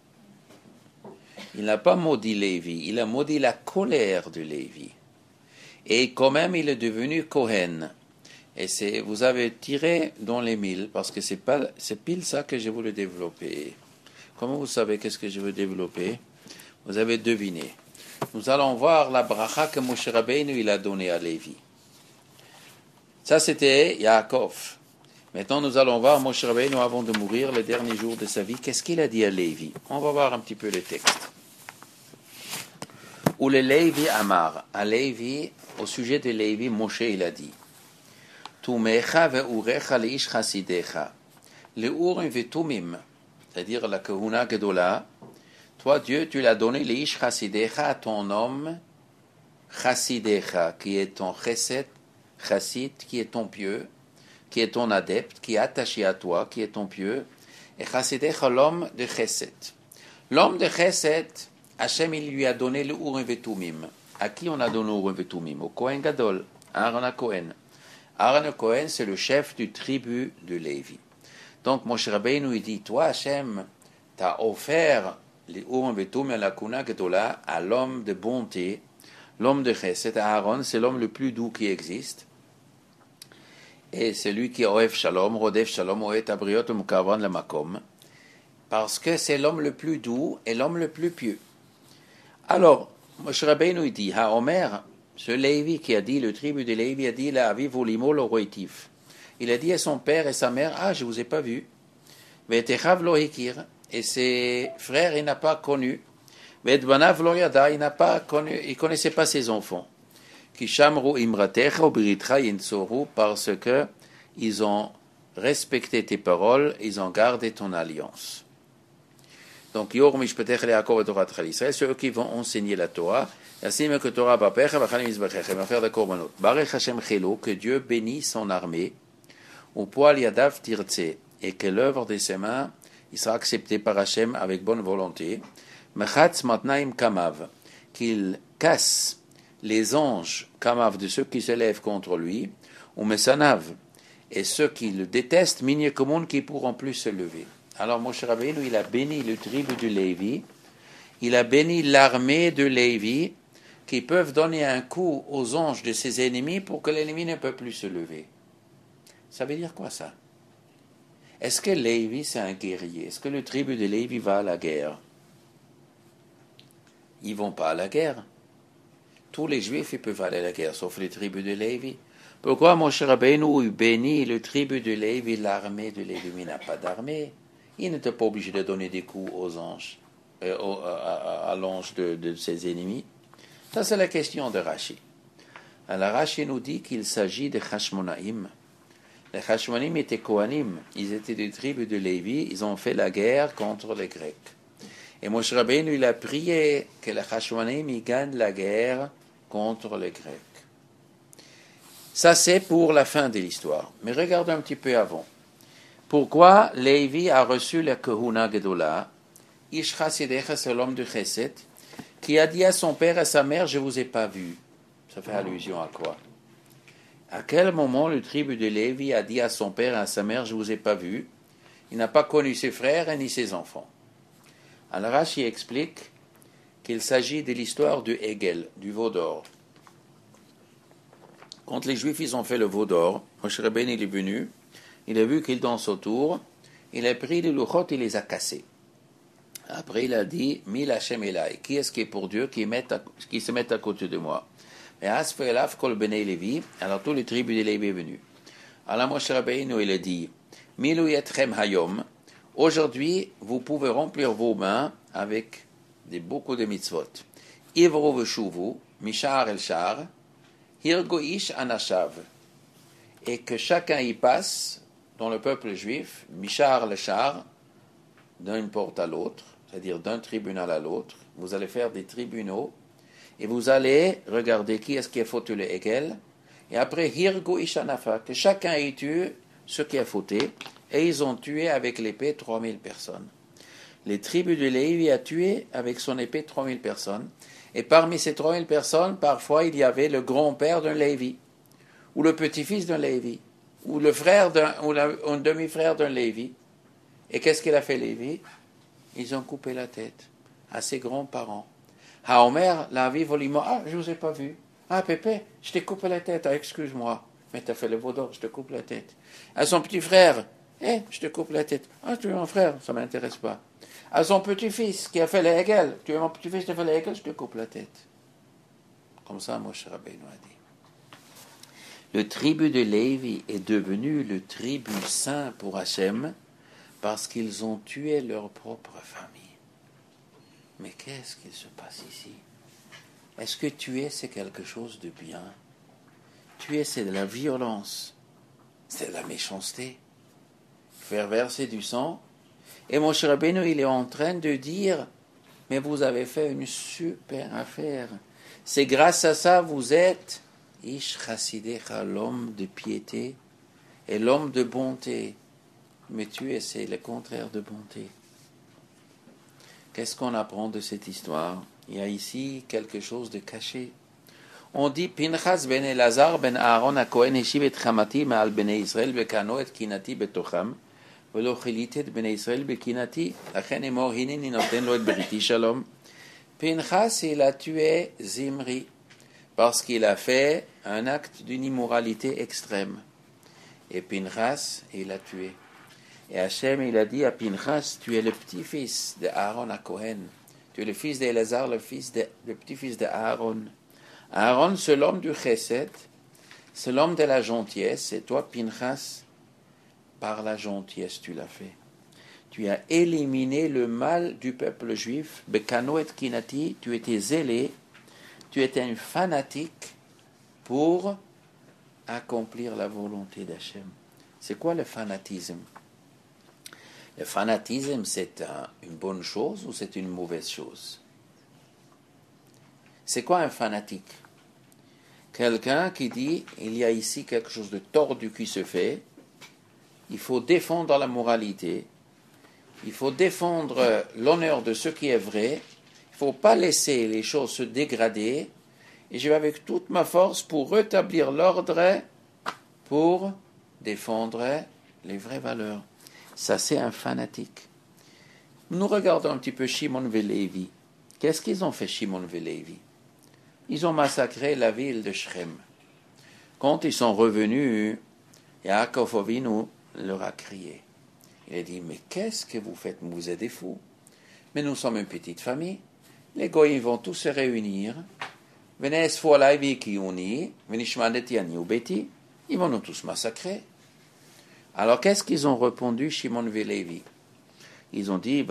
Il n'a pas maudit Lévi, il a maudit la colère de Lévi. Et quand même, il est devenu Kohen. Et c'est, vous avez tiré dans les mille, parce que c'est pas, c'est pile ça que je voulais développer. Comment vous savez qu'est-ce que je veux développer? Vous avez deviné. Nous allons voir la bracha que Moshe Rabbeinu il a donnée à Lévi. Ça c'était Yaakov. Maintenant nous allons voir Moshe Rabbeinu avant de mourir, les derniers jours de sa vie. Qu'est-ce qu'il a dit à Lévi? On va voir un petit peu le texte. Ou le Lévi Amar. À Lévi, au sujet de Lévi, Moshe il a dit. Tumecha ve'urecha leish chasidecha. Le urim ve'tumim, c'est-à-dire la kahuna gedola. Toi, Dieu, tu l'as donné leish chasidecha à ton homme chasidecha, qui est ton chesed, chassid, qui est ton pieux, qui est ton adepte, qui est attaché à toi, qui est ton pieux, et chasidecha, l'homme de chesed. L'homme de chesed, Hachem, il lui a donné le urim ve'tumim. À qui on a donné le urim ve'tumim? Au Kohen Gadol, Aaron à Kohen. Aaron Cohen, c'est le chef du tribu de Lévi. Donc, Moshe Rabbeinu, il dit, toi, Hachem, t'as offert les Urim Vetum et la Kuna Gedola à l'homme de bonté, l'homme de Chesed. Aaron, c'est l'homme le plus doux qui existe. Et c'est lui qui est Oev Shalom, Rodef Shalom, Oet Abriot, Mukavan le Makom. Parce que c'est l'homme le plus doux et l'homme le plus pieux. Alors, Moshe Rabbeinu, il dit, Ha Omer, ce Lévi qui a dit, le tribu de Lévi a dit, la aviv olimo lo roitif. Il a dit à son père et sa mère, ah, je ne vous ai pas vu. Ve'techav lo hikir. Et ses frères, il n'a pas connu. Ve'etbanav lo yada, il n'a pas connu, il connaissait pas ses enfants. Ki shamru imratecha u'biritra yinsoru, parce que ils ont respecté tes paroles, ils ont gardé ton alliance. Donc, Yor mishpetech le'Yaakov et Torah Israël, c'est eux qui vont enseigner la Torah. Que Torah bapecha v'chalim izbechecha, va faire des korbanot. Barech Hashem chelo, que Dieu bénisse son armée, ou poil yadav tirtse, et que l'œuvre de ses mains, il sera accepté par Hashem avec bonne volonté. Mechatz matnaim kamav, qu'il casse les anges kamav de ceux qui s'élèvent contre lui, ou mesanav, et ceux qui le détestent, minye komon, qui pourront plus se lever. Alors Moshe Rabbeinu, il a béni le tribu de Lévi, il a béni l'armée de Lévi, qui peuvent donner un coup aux anges de ses ennemis pour que l'ennemi ne peut plus se lever. Ça veut dire quoi ça? Est-ce que Lévi c'est un guerrier? Est-ce que le tribu de Lévi va à la guerre? Ils vont pas à la guerre. Tous les Juifs ils peuvent aller à la guerre, sauf les tribus de Lévi. Pourquoi Moshe Rabbeinu bénit le tribu de Lévi, l'armée de Lévi? Mais il n'a pas d'armée. Il n'était pas obligé de donner des coups aux anges, euh, à, à, à l'ange de, de ses ennemis. Ça, c'est la question de Rashi. Alors, Rashi nous dit qu'il s'agit de Hashmonaïm. Les Hashmonaïm étaient Kohanim. Ils étaient des tribus de Lévi. Ils ont fait la guerre contre les Grecs. Et Moshe Rabbeinu, il a prié que les Hashmonaïm ils gagnent la guerre contre les Grecs. Ça, c'est pour la fin de l'histoire. Mais regardons un petit peu avant. Pourquoi Lévi a reçu la Kehuna Gedola? Ish Chasidecha, c'est l'homme du Chesed, qui a dit à son père et à sa mère, je ne vous ai pas vu. Ça fait allusion à quoi? À quel moment le tribu de Lévi a dit à son père et à sa mère, je ne vous ai pas vu? Il n'a pas connu ses frères ni ses enfants. Alors Rashi explique qu'il s'agit de l'histoire du Hegel, du veau d'or. Quand les Juifs ils ont fait le veau d'or, Moshe Rabbeinu il est venu, il a vu qu'ils dansent autour, il a pris les louchot, il les a cassés. Après il a dit, Mil Hashem Elai, qui est-ce qui est pour Dieu, qui, met à, qui se met à côté de moi? Et Asfelaf Kol Bnei Levi, alors tous les tribus de Lévi est venu. Alors Moshe Rabbeinu il a dit, Milu Yetchem Hayom, aujourd'hui vous pouvez remplir vos mains avec des, beaucoup de mitzvot. Ivro Veshuvu, Mishar El Shar, Hirgoish Anashav, et que chacun y passe dans le peuple juif, Mishar El Shar, d'une porte à l'autre, c'est-à-dire d'un tribunal à l'autre. Vous allez faire des tribunaux et vous allez regarder qui est-ce qui a fauté le Hegel, et après Hirgo Ishanafa, que chacun y tue ce qui a fauté, et ils ont tué avec l'épée trois mille personnes. Les tribus de Lévi a tué avec son épée trois mille personnes, et parmi ces trois mille personnes, parfois il y avait le grand-père d'un Lévi, ou le petit-fils d'un Lévi, ou le frère d'un, ou la, un demi-frère d'un Lévi. Et qu'est-ce qu'il a fait Lévi? Ils ont coupé la tête à ses grands-parents. Haomer, la vie voliment, ah, je ne vous ai pas vu. Ah, Pépé, je t'ai coupé la tête, ah, excuse-moi. Mais tu as fait le veau d'or, je te coupe la tête. À son petit frère, eh, je te coupe la tête. Ah, tu es mon frère, ça ne m'intéresse pas. À son petit-fils qui a fait le Hegel, tu es mon petit-fils qui a fait le Hegel, je te coupe la tête. Comme ça, Moshe Rabbeinu a dit. Le tribu de Lévi est devenu le tribu saint pour Hachem parce qu'ils ont tué leur propre famille. Mais qu'est-ce qu'il se passe ici? Est-ce que tuer, c'est quelque chose de bien? Tuer, c'est de la violence, c'est de la méchanceté. Faire verser du sang. Et Moshe Rabbeinu, il est en train de dire, mais vous avez fait une super affaire. C'est grâce à ça, vous êtes Ish Chasidecha, l'homme de piété et l'homme de bonté. Mais tuer, c'est le contraire de bonté. Qu'est-ce qu'on apprend de cette histoire? Il y a ici quelque chose de caché. On dit Pinchas ben Elazar ben Aaron HaKohen heshiv et chamati ma'al bnei Israël vekano et kinati betocham velo chiliti et bnei Israël bekinati lachen emor hineni noten lo et beriti shalom. Pinchas il a tué Zimri parce qu'il a fait un acte d'une immoralité extrême. Et Pinchas il a tué. Et Hachem, il a dit à Pinchas, tu es le petit-fils de Aaron à Cohen. Tu es le fils d'Elazar, le, fils de, le petit-fils de Aaron. Aaron, c'est l'homme du chesed, c'est l'homme de la gentillesse. Et toi, Pinchas, par la gentillesse, tu l'as fait. Tu as éliminé le mal du peuple juif. Bekano et kinati, tu étais zélé, tu étais un fanatique pour accomplir la volonté d'Hachem. C'est quoi le fanatisme? Le fanatisme, c'est un, une bonne chose ou c'est une mauvaise chose? C'est quoi un fanatique? Quelqu'un qui dit, il y a ici quelque chose de tordu qui se fait, il faut défendre la moralité, il faut défendre l'honneur de ce qui est vrai, il ne faut pas laisser les choses se dégrader, et je vais avec toute ma force pour rétablir l'ordre, pour défendre les vraies valeurs. Ça, c'est un fanatique. Nous regardons un petit peu Shimon Velevi. Qu'est-ce qu'ils ont fait, Shimon Velevi? Ils ont massacré la ville de Shrem. Quand ils sont revenus, Yaakov Avinu leur a crié. Il a dit, mais qu'est-ce que vous faites? Vous êtes des fous. Mais nous sommes une petite famille. Les goyim vont tous se réunir. Ils vont nous tous massacrer. Alors, qu'est-ce qu'ils ont répondu, Shimon Velevi? Ils ont dit,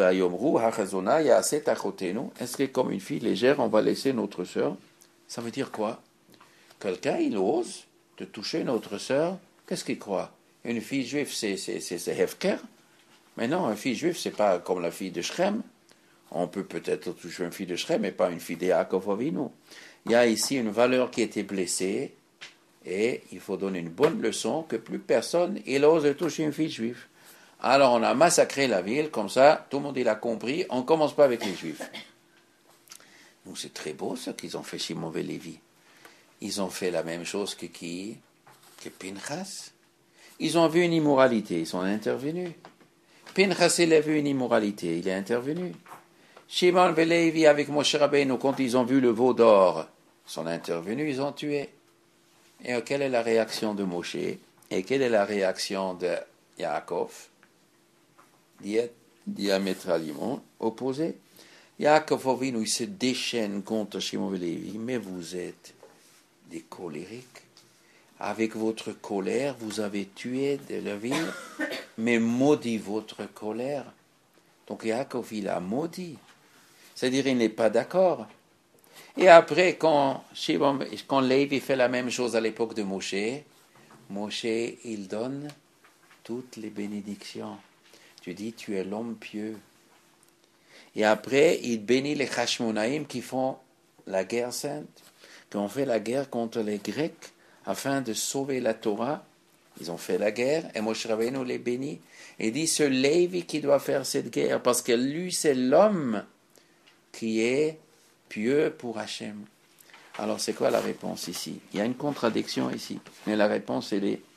est-ce que comme une fille légère, on va laisser notre sœur? Ça veut dire quoi? Quelqu'un, il ose de toucher notre sœur. Qu'est-ce qu'il croit? Une fille juive, c'est, c'est, c'est, c'est Hefker? Mais non, une fille juive, c'est pas comme la fille de Shrem. On peut peut-être toucher une fille de Shrem, mais pas une fille de Yaakov Avinu. Il y a ici une valeur qui a été blessée. Et il faut donner une bonne leçon que plus personne il ose toucher une fille juive. Alors on a massacré la ville, comme ça, tout le monde il a compris, on ne commence pas avec les Juifs. Donc c'est très beau ce qu'ils ont fait Shimon et Lévi. Ils ont fait la même chose que qui? Que Pinchas. Ils ont vu une immoralité, ils sont intervenus. Pinchas, il a vu une immoralité, il est intervenu. Shimon et Lévi avec Moshe Rabbeinu, quand ils ont vu le veau d'or, ils sont intervenus, ils ont tué. Et quelle est la réaction de Moshe? Et quelle est la réaction de Yaakov? Diamétralement opposé. Yaakov Avinu, il se déchaîne contre Shimon et Lévi, mais vous êtes des colériques. Avec votre colère, vous avez tué de la ville, mais maudit votre colère. Donc Yaakov, il a maudit. C'est-à-dire, il n'est pas d'accord. Et après, quand, Shimon, quand Lévi fait la même chose à l'époque de Moshe, Moshe, il donne toutes les bénédictions. Tu dis, tu es l'homme pieux. Et après, il bénit les Hashmonaïm qui font la guerre sainte, qui ont fait la guerre contre les Grecs afin de sauver la Torah. Ils ont fait la guerre et Moshe Rabbeinu les bénit. Et dit, c'est Lévi qui doit faire cette guerre parce que lui, c'est l'homme qui est pieux pour Hachem. Alors, c'est quoi la réponse ici? Il y a une contradiction ici, mais la réponse, elle est: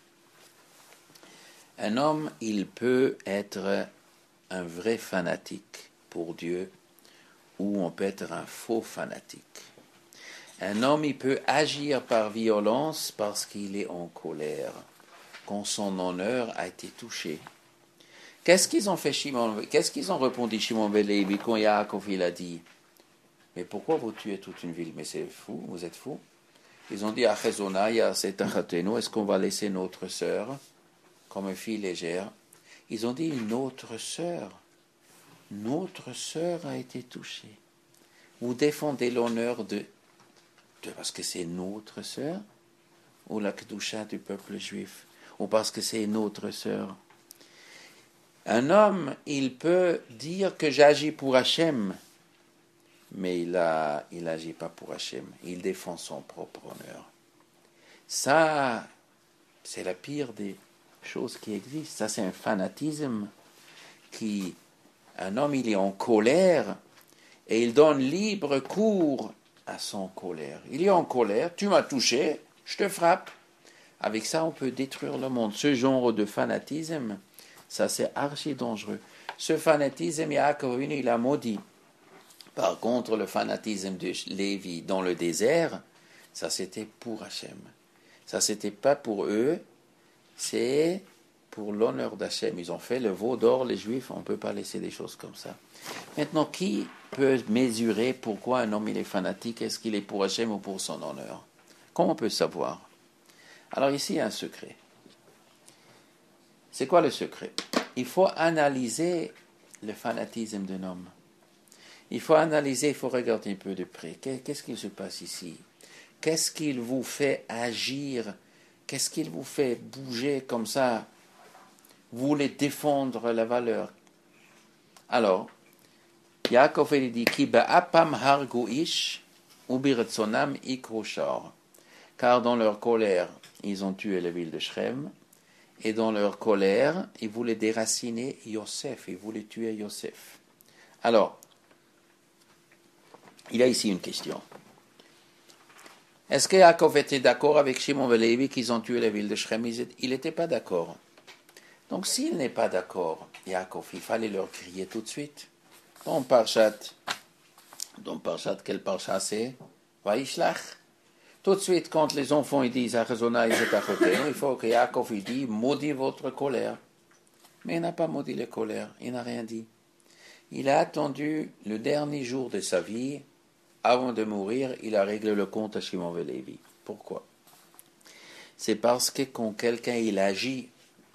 un homme, il peut être un vrai fanatique pour Dieu, ou on peut être un faux fanatique. Un homme, il peut agir par violence parce qu'il est en colère, quand son honneur a été touché. Qu'est-ce qu'ils ont fait Shimon? Qu'est-ce qu'ils ont répondu Shimon et Lévi quand Yaakov il a dit: mais pourquoi vous tuez toute une ville? Mais c'est fou, vous êtes fou. Ils ont dit à Chezonaya, c'est Tachatenu, est-ce qu'on va laisser notre sœur comme une fille légère? Ils ont dit une autre sœur. Notre sœur a été touchée. Vous défendez l'honneur de, de parce que c'est notre sœur, ou la Kedusha du peuple juif, ou parce que c'est notre sœur. Un homme, il peut dire que j'agis pour Hachem, mais il a, il agit pas pour Hachem. Il défend son propre honneur. Ça, c'est la pire des choses qui existent. Ça, c'est un fanatisme qui, un homme, il est en colère et il donne libre cours à son colère. Il est en colère, tu m'as touché, je te frappe. Avec ça, on peut détruire le monde. Ce genre de fanatisme, ça, c'est archi dangereux. Ce fanatisme, Yaakov, il a maudit. Par contre, le fanatisme de Lévi dans le désert, ça c'était pour Hachem. Ça c'était pas pour eux, c'est pour l'honneur d'Hachem. Ils ont fait le veau d'or, les Juifs, on ne peut pas laisser des choses comme ça. Maintenant, qui peut mesurer pourquoi un homme il est fanatique? Est-ce qu'il est pour Hachem ou pour son honneur? Comment on peut savoir? Alors ici, il y a un secret. C'est quoi le secret? Il faut analyser le fanatisme d'un homme. Il faut analyser, il faut regarder un peu de près. Qu'est-ce qui se passe ici? Qu'est-ce qu'il vous fait agir? Qu'est-ce qu'il vous fait bouger comme ça? Vous voulez défendre la valeur. Alors, Yaakov il dit Ki ba'apam hargu ish ubiratzonam ikroshar. Car dans leur colère, ils ont tué la ville de Shrem. Et dans leur colère, ils voulaient déraciner Yosef. Ils voulaient tuer Yosef. Alors, il y a ici une question. Est-ce que Yaakov était d'accord avec Shimon et Lévi qu'ils ont tué la ville de Shrem? Il n'était pas d'accord. Donc s'il n'est pas d'accord, Yaakov, il fallait leur crier tout de suite. Dans Parshat, dans Parshat, quel Parshat c'est? Vaishlach. Tout de suite, quand les enfants ils disent à Chazona, ils étaient à côté, il faut que Yaakov il dit maudit votre colère. Mais il n'a pas maudit la colère, il n'a rien dit. Il a attendu le dernier jour de sa vie. Avant de mourir, il a réglé le compte à Shimon et Lévi. Pourquoi? C'est parce que quand quelqu'un il agit,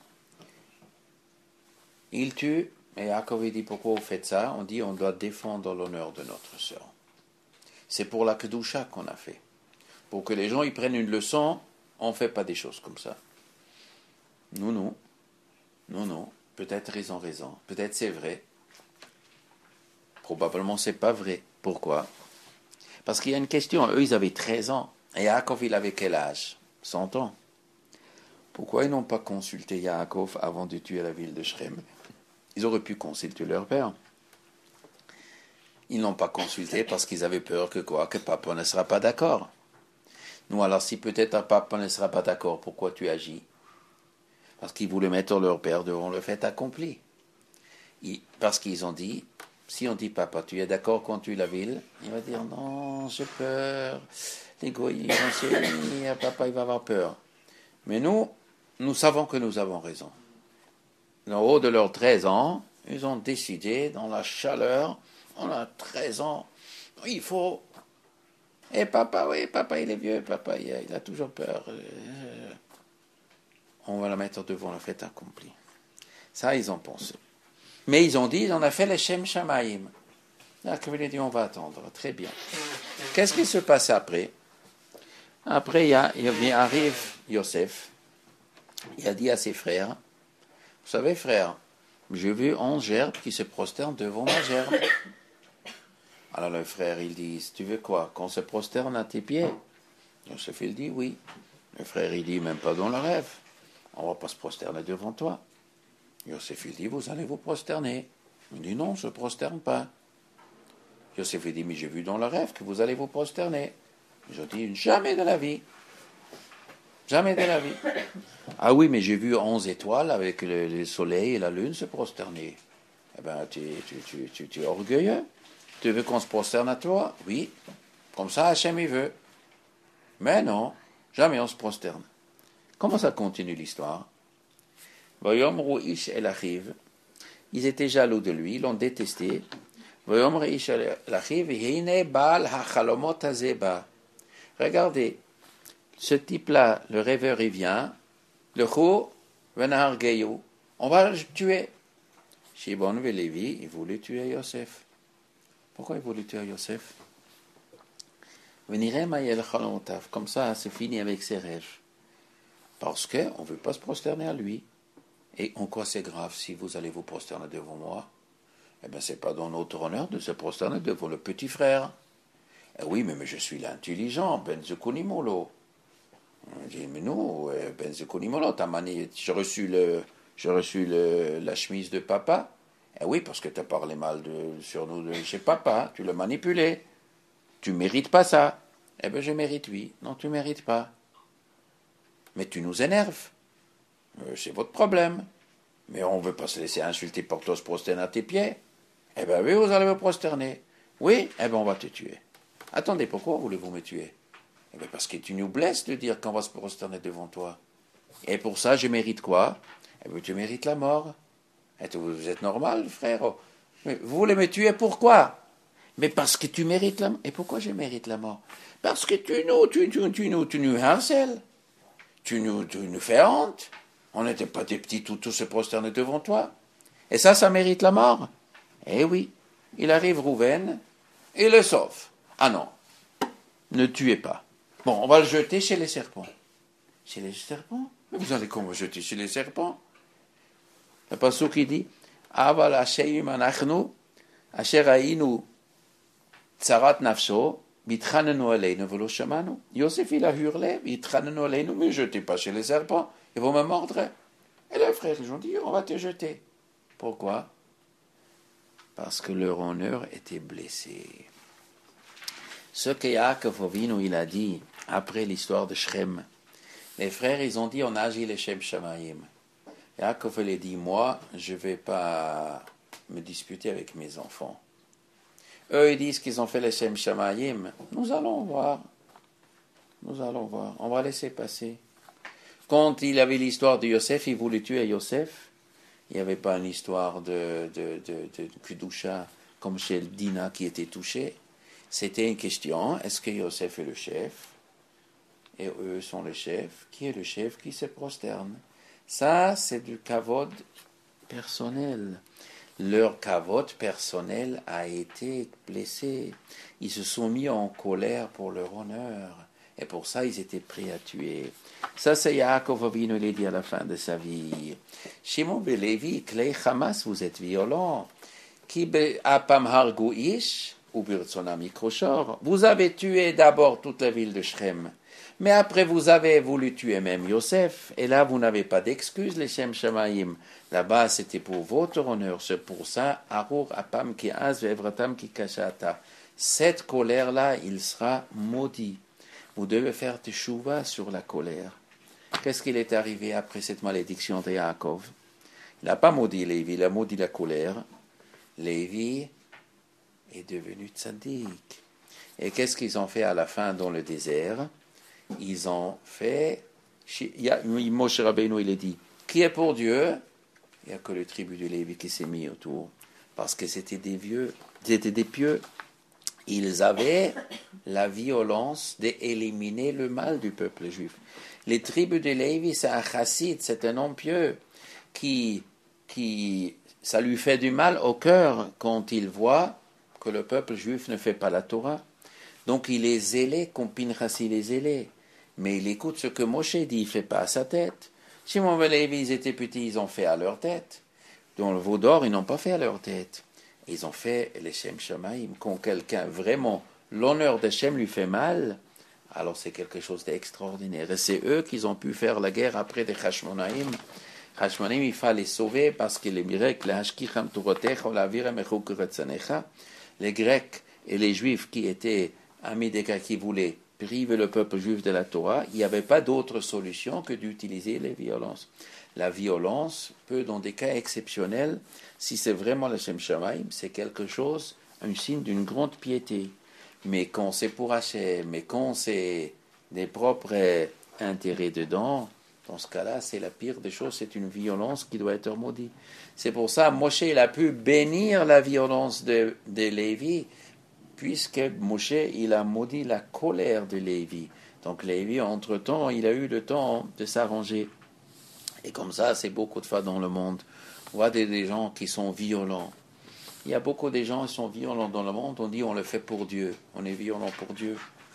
il tue, et Yaakov dit pourquoi vous faites ça? On dit on doit défendre l'honneur de notre sœur. C'est pour la Kedusha qu'on a fait. Pour que les gens ils prennent une leçon, on ne fait pas des choses comme ça. Non, non. Non, non. Peut-être ils ont raison. Peut-être c'est vrai. Probablement c'est pas vrai. Pourquoi? Parce qu'il y a une question. Eux, ils avaient treize ans. Et Yaakov, il avait quel âge? cent ans. Pourquoi ils n'ont pas consulté Yaakov avant de tuer la ville de Shrem? Ils auraient pu consulter leur père. Ils n'ont pas consulté parce qu'ils avaient peur que quoi, que papa ne sera pas d'accord. Nous, alors, si peut-être un papa ne sera pas d'accord, pourquoi tu agis? Parce qu'ils voulaient mettre leur père devant le fait accompli. Ils, parce qu'ils ont dit, si on dit papa, tu es d'accord quand tu la ville? Il va dire non, j'ai peur. Les gars, ils vont s'unir, papa, il va avoir peur. Mais nous, nous savons que nous avons raison. En haut de leurs treize ans, ils ont décidé, dans la chaleur, on a treize ans, il faut. Et papa, oui, papa, il est vieux, papa, il a, il a toujours peur. On va la mettre devant le fait accompli. Ça, ils ont pensé. Mais ils ont dit, on a fait les Shem Shamayim. Là, que vous dit, on va attendre. Très bien. Qu'est-ce qui se passe après? Après, il, y a, il arrive Yosef. Il a dit à ses frères, vous savez, frères, j'ai vu onze gerbes qui se prosternent devant ma gerbe. Alors le frère, il dit, tu veux quoi? Qu'on se prosterne à tes pieds? Yosef, il dit, oui. Le frère, il dit, même pas dans le rêve. On ne va pas se prosterner devant toi. Yosef, il dit, vous allez vous prosterner. Il dit, non, je ne prosterne pas. Yosef, il dit, mais j'ai vu dans le rêve que vous allez vous prosterner. Je dis, jamais de la vie. Jamais de la vie. Ah oui, mais j'ai vu onze étoiles avec le, le soleil et la lune se prosterner. Eh bien, tu, tu, tu, tu, tu es orgueilleux. Tu veux qu'on se prosterne à toi? Oui. Comme ça, Hachem, il veut. Mais non, jamais on se prosterne. Comment ça continue l'histoire? Ils étaient jaloux de lui, ils l'ont détesté. Regardez, ce type-là, le rêveur, il vient. Le chou, on va le tuer. Shimon et Lévi, ils voulaient tuer Yosef. Pourquoi ils voulaient tuer Yosef? Comme ça, c'est fini avec ses rêves. Parce qu'on ne veut pas se prosterner à lui. Et en quoi c'est grave si vous allez vous prosterner devant moi? Eh bien, ce n'est pas dans notre honneur de se prosterner devant le petit frère. Eh oui, mais, mais je suis l'intelligent, Ben Zekunimolo. Je dis, mais non, Ben Zekunimolo, t'as mani... j'ai reçu, le... j'ai reçu le... la chemise de papa. Eh oui, parce que tu as parlé mal de... sur nous de chez papa, tu l'as manipulé. Tu ne mérites pas ça. Eh bien, je mérite, oui. Non, tu ne mérites pas. Mais tu nous énerves. Euh, c'est votre problème. Mais on ne veut pas se laisser insulter pour toi se prosterner à tes pieds. Eh bien, oui, vous allez vous prosterner. Oui, eh bien, on va te tuer. Attendez, pourquoi voulez-vous me tuer? Eh bien, parce que tu nous blesses de dire qu'on va se prosterner devant toi. Et pour ça, je mérite quoi? Eh bien, tu mérites la mort. Et vous êtes normal, frère. Mais vous voulez me tuer, pourquoi? Mais parce que tu mérites la mort. Et pourquoi je mérite la mort? Parce que tu nous, tu, tu, tu, nous, tu nous harcèles. Tu nous, tu nous fais honte. On n'était pas des petits toutous se prosterner devant toi. Et ça, ça mérite la mort. Eh oui, il arrive Rouven, et le sauve. Ah non, ne tuez pas. Bon, on va le jeter chez les serpents. Chez les serpents? Mais vous allez comment jeter chez les serpents? Le passage qui dit, Aval Hashem anachnu, asher hainu tsarat nafsho, bitchanenu aleinu velo shamanu. Yosef, il a hurlé, bitchanenu aleinu, mais jetez pas chez les serpents, ils vont me mordre. Et les frères, ils ont dit, on va te jeter. Pourquoi? Parce que leur honneur était blessé. Ce que Yaakov Avinu, il a dit, après l'histoire de Shrem, les frères, ils ont dit, on a agi les Shem Shamayim. Yaakov, il a dit, moi, je ne vais pas me disputer avec mes enfants. Eux, ils disent qu'ils ont fait les Shem Shamayim. Nous allons voir. Nous allons voir. On va laisser passer. Quand il avait l'histoire de Yosef, il voulait tuer Yosef. Il n'y avait pas une histoire de, de, de, de, de Kudusha comme chez Dina qui était touché. C'était une question, est-ce que Yosef est le chef? Et eux sont les chefs. Qui est le chef qui se prosterne? Ça, c'est du kavod personnel. Leur kavod personnel a été blessé. Ils se sont mis en colère pour leur honneur. Et pour ça, ils étaient prêts à tuer. Ça, c'est Yaakov Avinu, il dit à la fin de sa vie. Shimon et Lévi, Klei Hamas, vous êtes violents. Ki be'apam hargu ish, ou birtsona mikroshor. Vous avez tué d'abord toute la ville de Shrem. Mais après, vous avez voulu tuer même Yosef, et là, vous n'avez pas d'excuse, les Shem Shamaim. Là-bas, c'était pour votre honneur. C'est pour ça, Arur apam ki az ve'evratam ki kashata. Cette colère-là, il sera maudit. Vous devez faire teshuva sur la colère. Qu'est-ce qu'il est arrivé après cette malédiction de Yaakov? Il n'a pas maudit Lévi, il a maudit la colère. Lévi est devenu tzaddik. Et qu'est-ce qu'ils ont fait à la fin dans le désert? Ils ont fait... Moshe Rabbeinu, il a dit, qui est pour Dieu? Il n'y a que le tribu de Lévi qui s'est mis autour. Parce que c'était des vieux, c'était des pieux. Ils avaient la violence d'éliminer le mal du peuple juif. Les tribus de Lévi, c'est un chassid, c'est un homme pieux qui, qui, ça lui fait du mal au cœur quand il voit que le peuple juif ne fait pas la Torah. Donc il est zélé comme Pinchas il est zélé. Mais il écoute ce que Moshe dit, il ne fait pas à sa tête. Shimon et Lévi, ils étaient petits, ils ont fait à leur tête. Dans le veau d'or, ils n'ont pas fait à leur tête. Ils ont fait les Shem Shamaim. Quand quelqu'un, vraiment, l'honneur de Shem lui fait mal, alors c'est quelque chose d'extraordinaire. Et c'est eux qui ont pu faire la guerre après des Hashmonaïm. Hashmonaïm, il fallait sauver parce que les Grecs, les Grecs et les Juifs qui étaient amis des gars qui voulaient priver le peuple juif de la Torah, il n'y avait pas d'autre solution que d'utiliser les violences. La violence peut, dans des cas exceptionnels, si c'est vraiment le Shem Shamaim, c'est quelque chose, un signe d'une grande piété. Mais quand c'est pour Hachem, mais quand c'est des propres intérêts dedans, dans ce cas-là, c'est la pire des choses, c'est une violence qui doit être maudite. C'est pour ça, Moshe, il a pu bénir la violence de, de Lévi, puisque Moshe, il a maudit la colère de Lévi. Donc Lévi, entre-temps, il a eu le temps de s'arranger. Et comme ça, c'est beaucoup de fois dans le monde. On voit des, des gens qui sont violents. Il y a beaucoup de gens qui sont violents dans le monde. On dit on le fait pour Dieu. On est violent pour Dieu.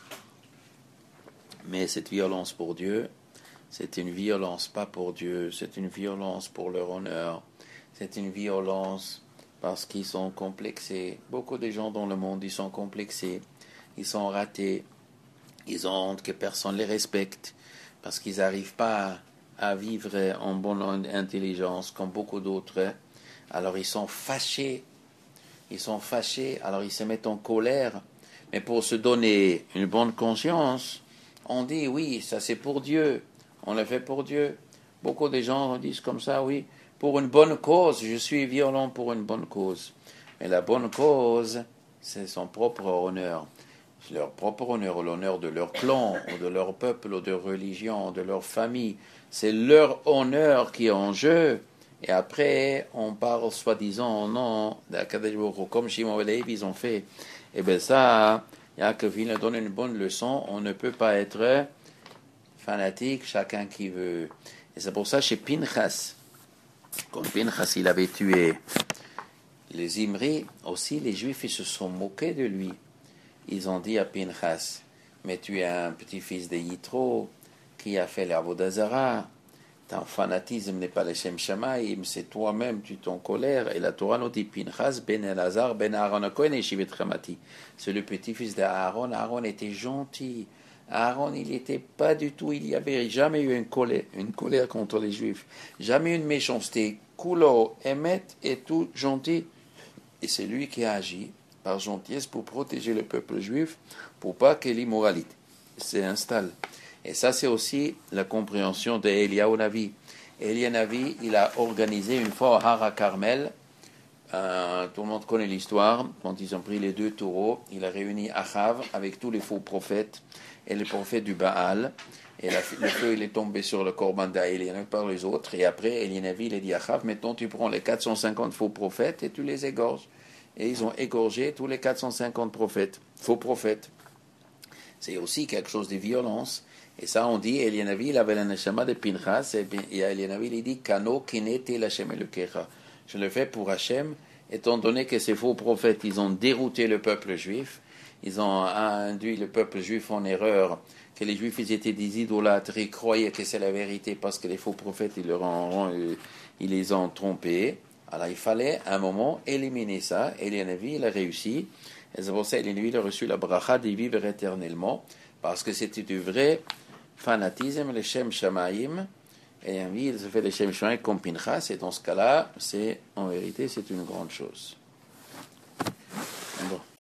Mais cette violence pour Dieu, c'est une violence pas pour Dieu. C'est une violence pour leur honneur. C'est une violence parce qu'ils sont complexés. Beaucoup de gens dans le monde, ils sont complexés. Ils sont ratés. Ils ont honte que personne ne les respecte. Parce qu'ils n'arrivent pas à, à vivre en bonne intelligence comme beaucoup d'autres. Alors ils sont fâchés. Ils sont fâchés, alors ils se mettent en colère. Mais pour se donner une bonne conscience, on dit oui, ça c'est pour Dieu. On le fait pour Dieu. Beaucoup de gens disent comme ça, oui, pour une bonne cause, je suis violent pour une bonne cause. Mais la bonne cause, c'est son propre honneur. Leur propre honneur, l'honneur de leur clan, ou de leur peuple, ou de leur religion, ou de leur famille. C'est leur honneur qui est en jeu. Et après, on parle soi-disant, non, comme Shimon et Lévi, ils ont fait. Et bien ça, Yaakov nous donne une bonne leçon. On ne peut pas être fanatique, chacun qui veut. Et c'est pour ça, chez Pinchas, quand Pinchas, il avait tué les Imri, aussi les Juifs, ils se sont moqués de lui. Ils ont dit à Pinchas, mais tu es un petit-fils de Yitro, qui a fait l'Avodah Zarah. Ton fanatisme n'est pas le Shem Shamaim, c'est toi-même, tu t'en colère. Et la Torah nous dit Pinchas ben Elazar ben Aaron Akohen et Shivet Chamati. C'est le petit-fils d'Aaron. Aaron était gentil. Aaron, il n'était pas du tout, il n'y avait jamais eu une colère, une colère contre les Juifs. Jamais une méchanceté. Kulo, Emet et tout gentil. Et c'est lui qui a agi par gentillesse pour protéger le peuple juif, pour pas que l'immoralité s'installe. Et ça, c'est aussi la compréhension d'Eliyahu Navi. Eliyahu Navi, il a organisé une fois au Hara Carmel, euh, tout le monde connaît l'histoire, quand ils ont pris les deux taureaux, il a réuni Achav avec tous les faux prophètes et les prophètes du Baal, et la, le feu il est tombé sur le Korban d'Eliyahu par les autres, et après Eliyahu Navi, il a dit à Achav, maintenant tu prends les quatre cent cinquante faux prophètes et tu les égorges. Et ils ont égorgé tous les quatre cent cinquante prophètes, faux prophètes. C'est aussi quelque chose de violence. Et ça, on dit, Eliyahu Navi, il avait la neshama de Pinchas, et Eliyahu Navi, il dit, Kano kinete l'Hashem elokecha. Je le fais pour Hachem, étant donné que ces faux prophètes, ils ont dérouté le peuple juif, ils ont induit le peuple juif en erreur, que les juifs, ils étaient des idolâtres, ils croyaient que c'est la vérité, parce que les faux prophètes, ils, leur ont, ils les ont trompés. Alors, il fallait, à un moment, éliminer ça. Eliyahu Navi, il a réussi. Et c'est pour ça qu'Eliyahu Navi, il a reçu la bracha de vivre éternellement, Parce que c'était du vrai fanatisme, le Shem Shamaim. Et oui, il se fait le Shem Shamaim comme Pinchas. Et dans ce cas-là, c'est, en vérité, c'est une grande chose. Bon.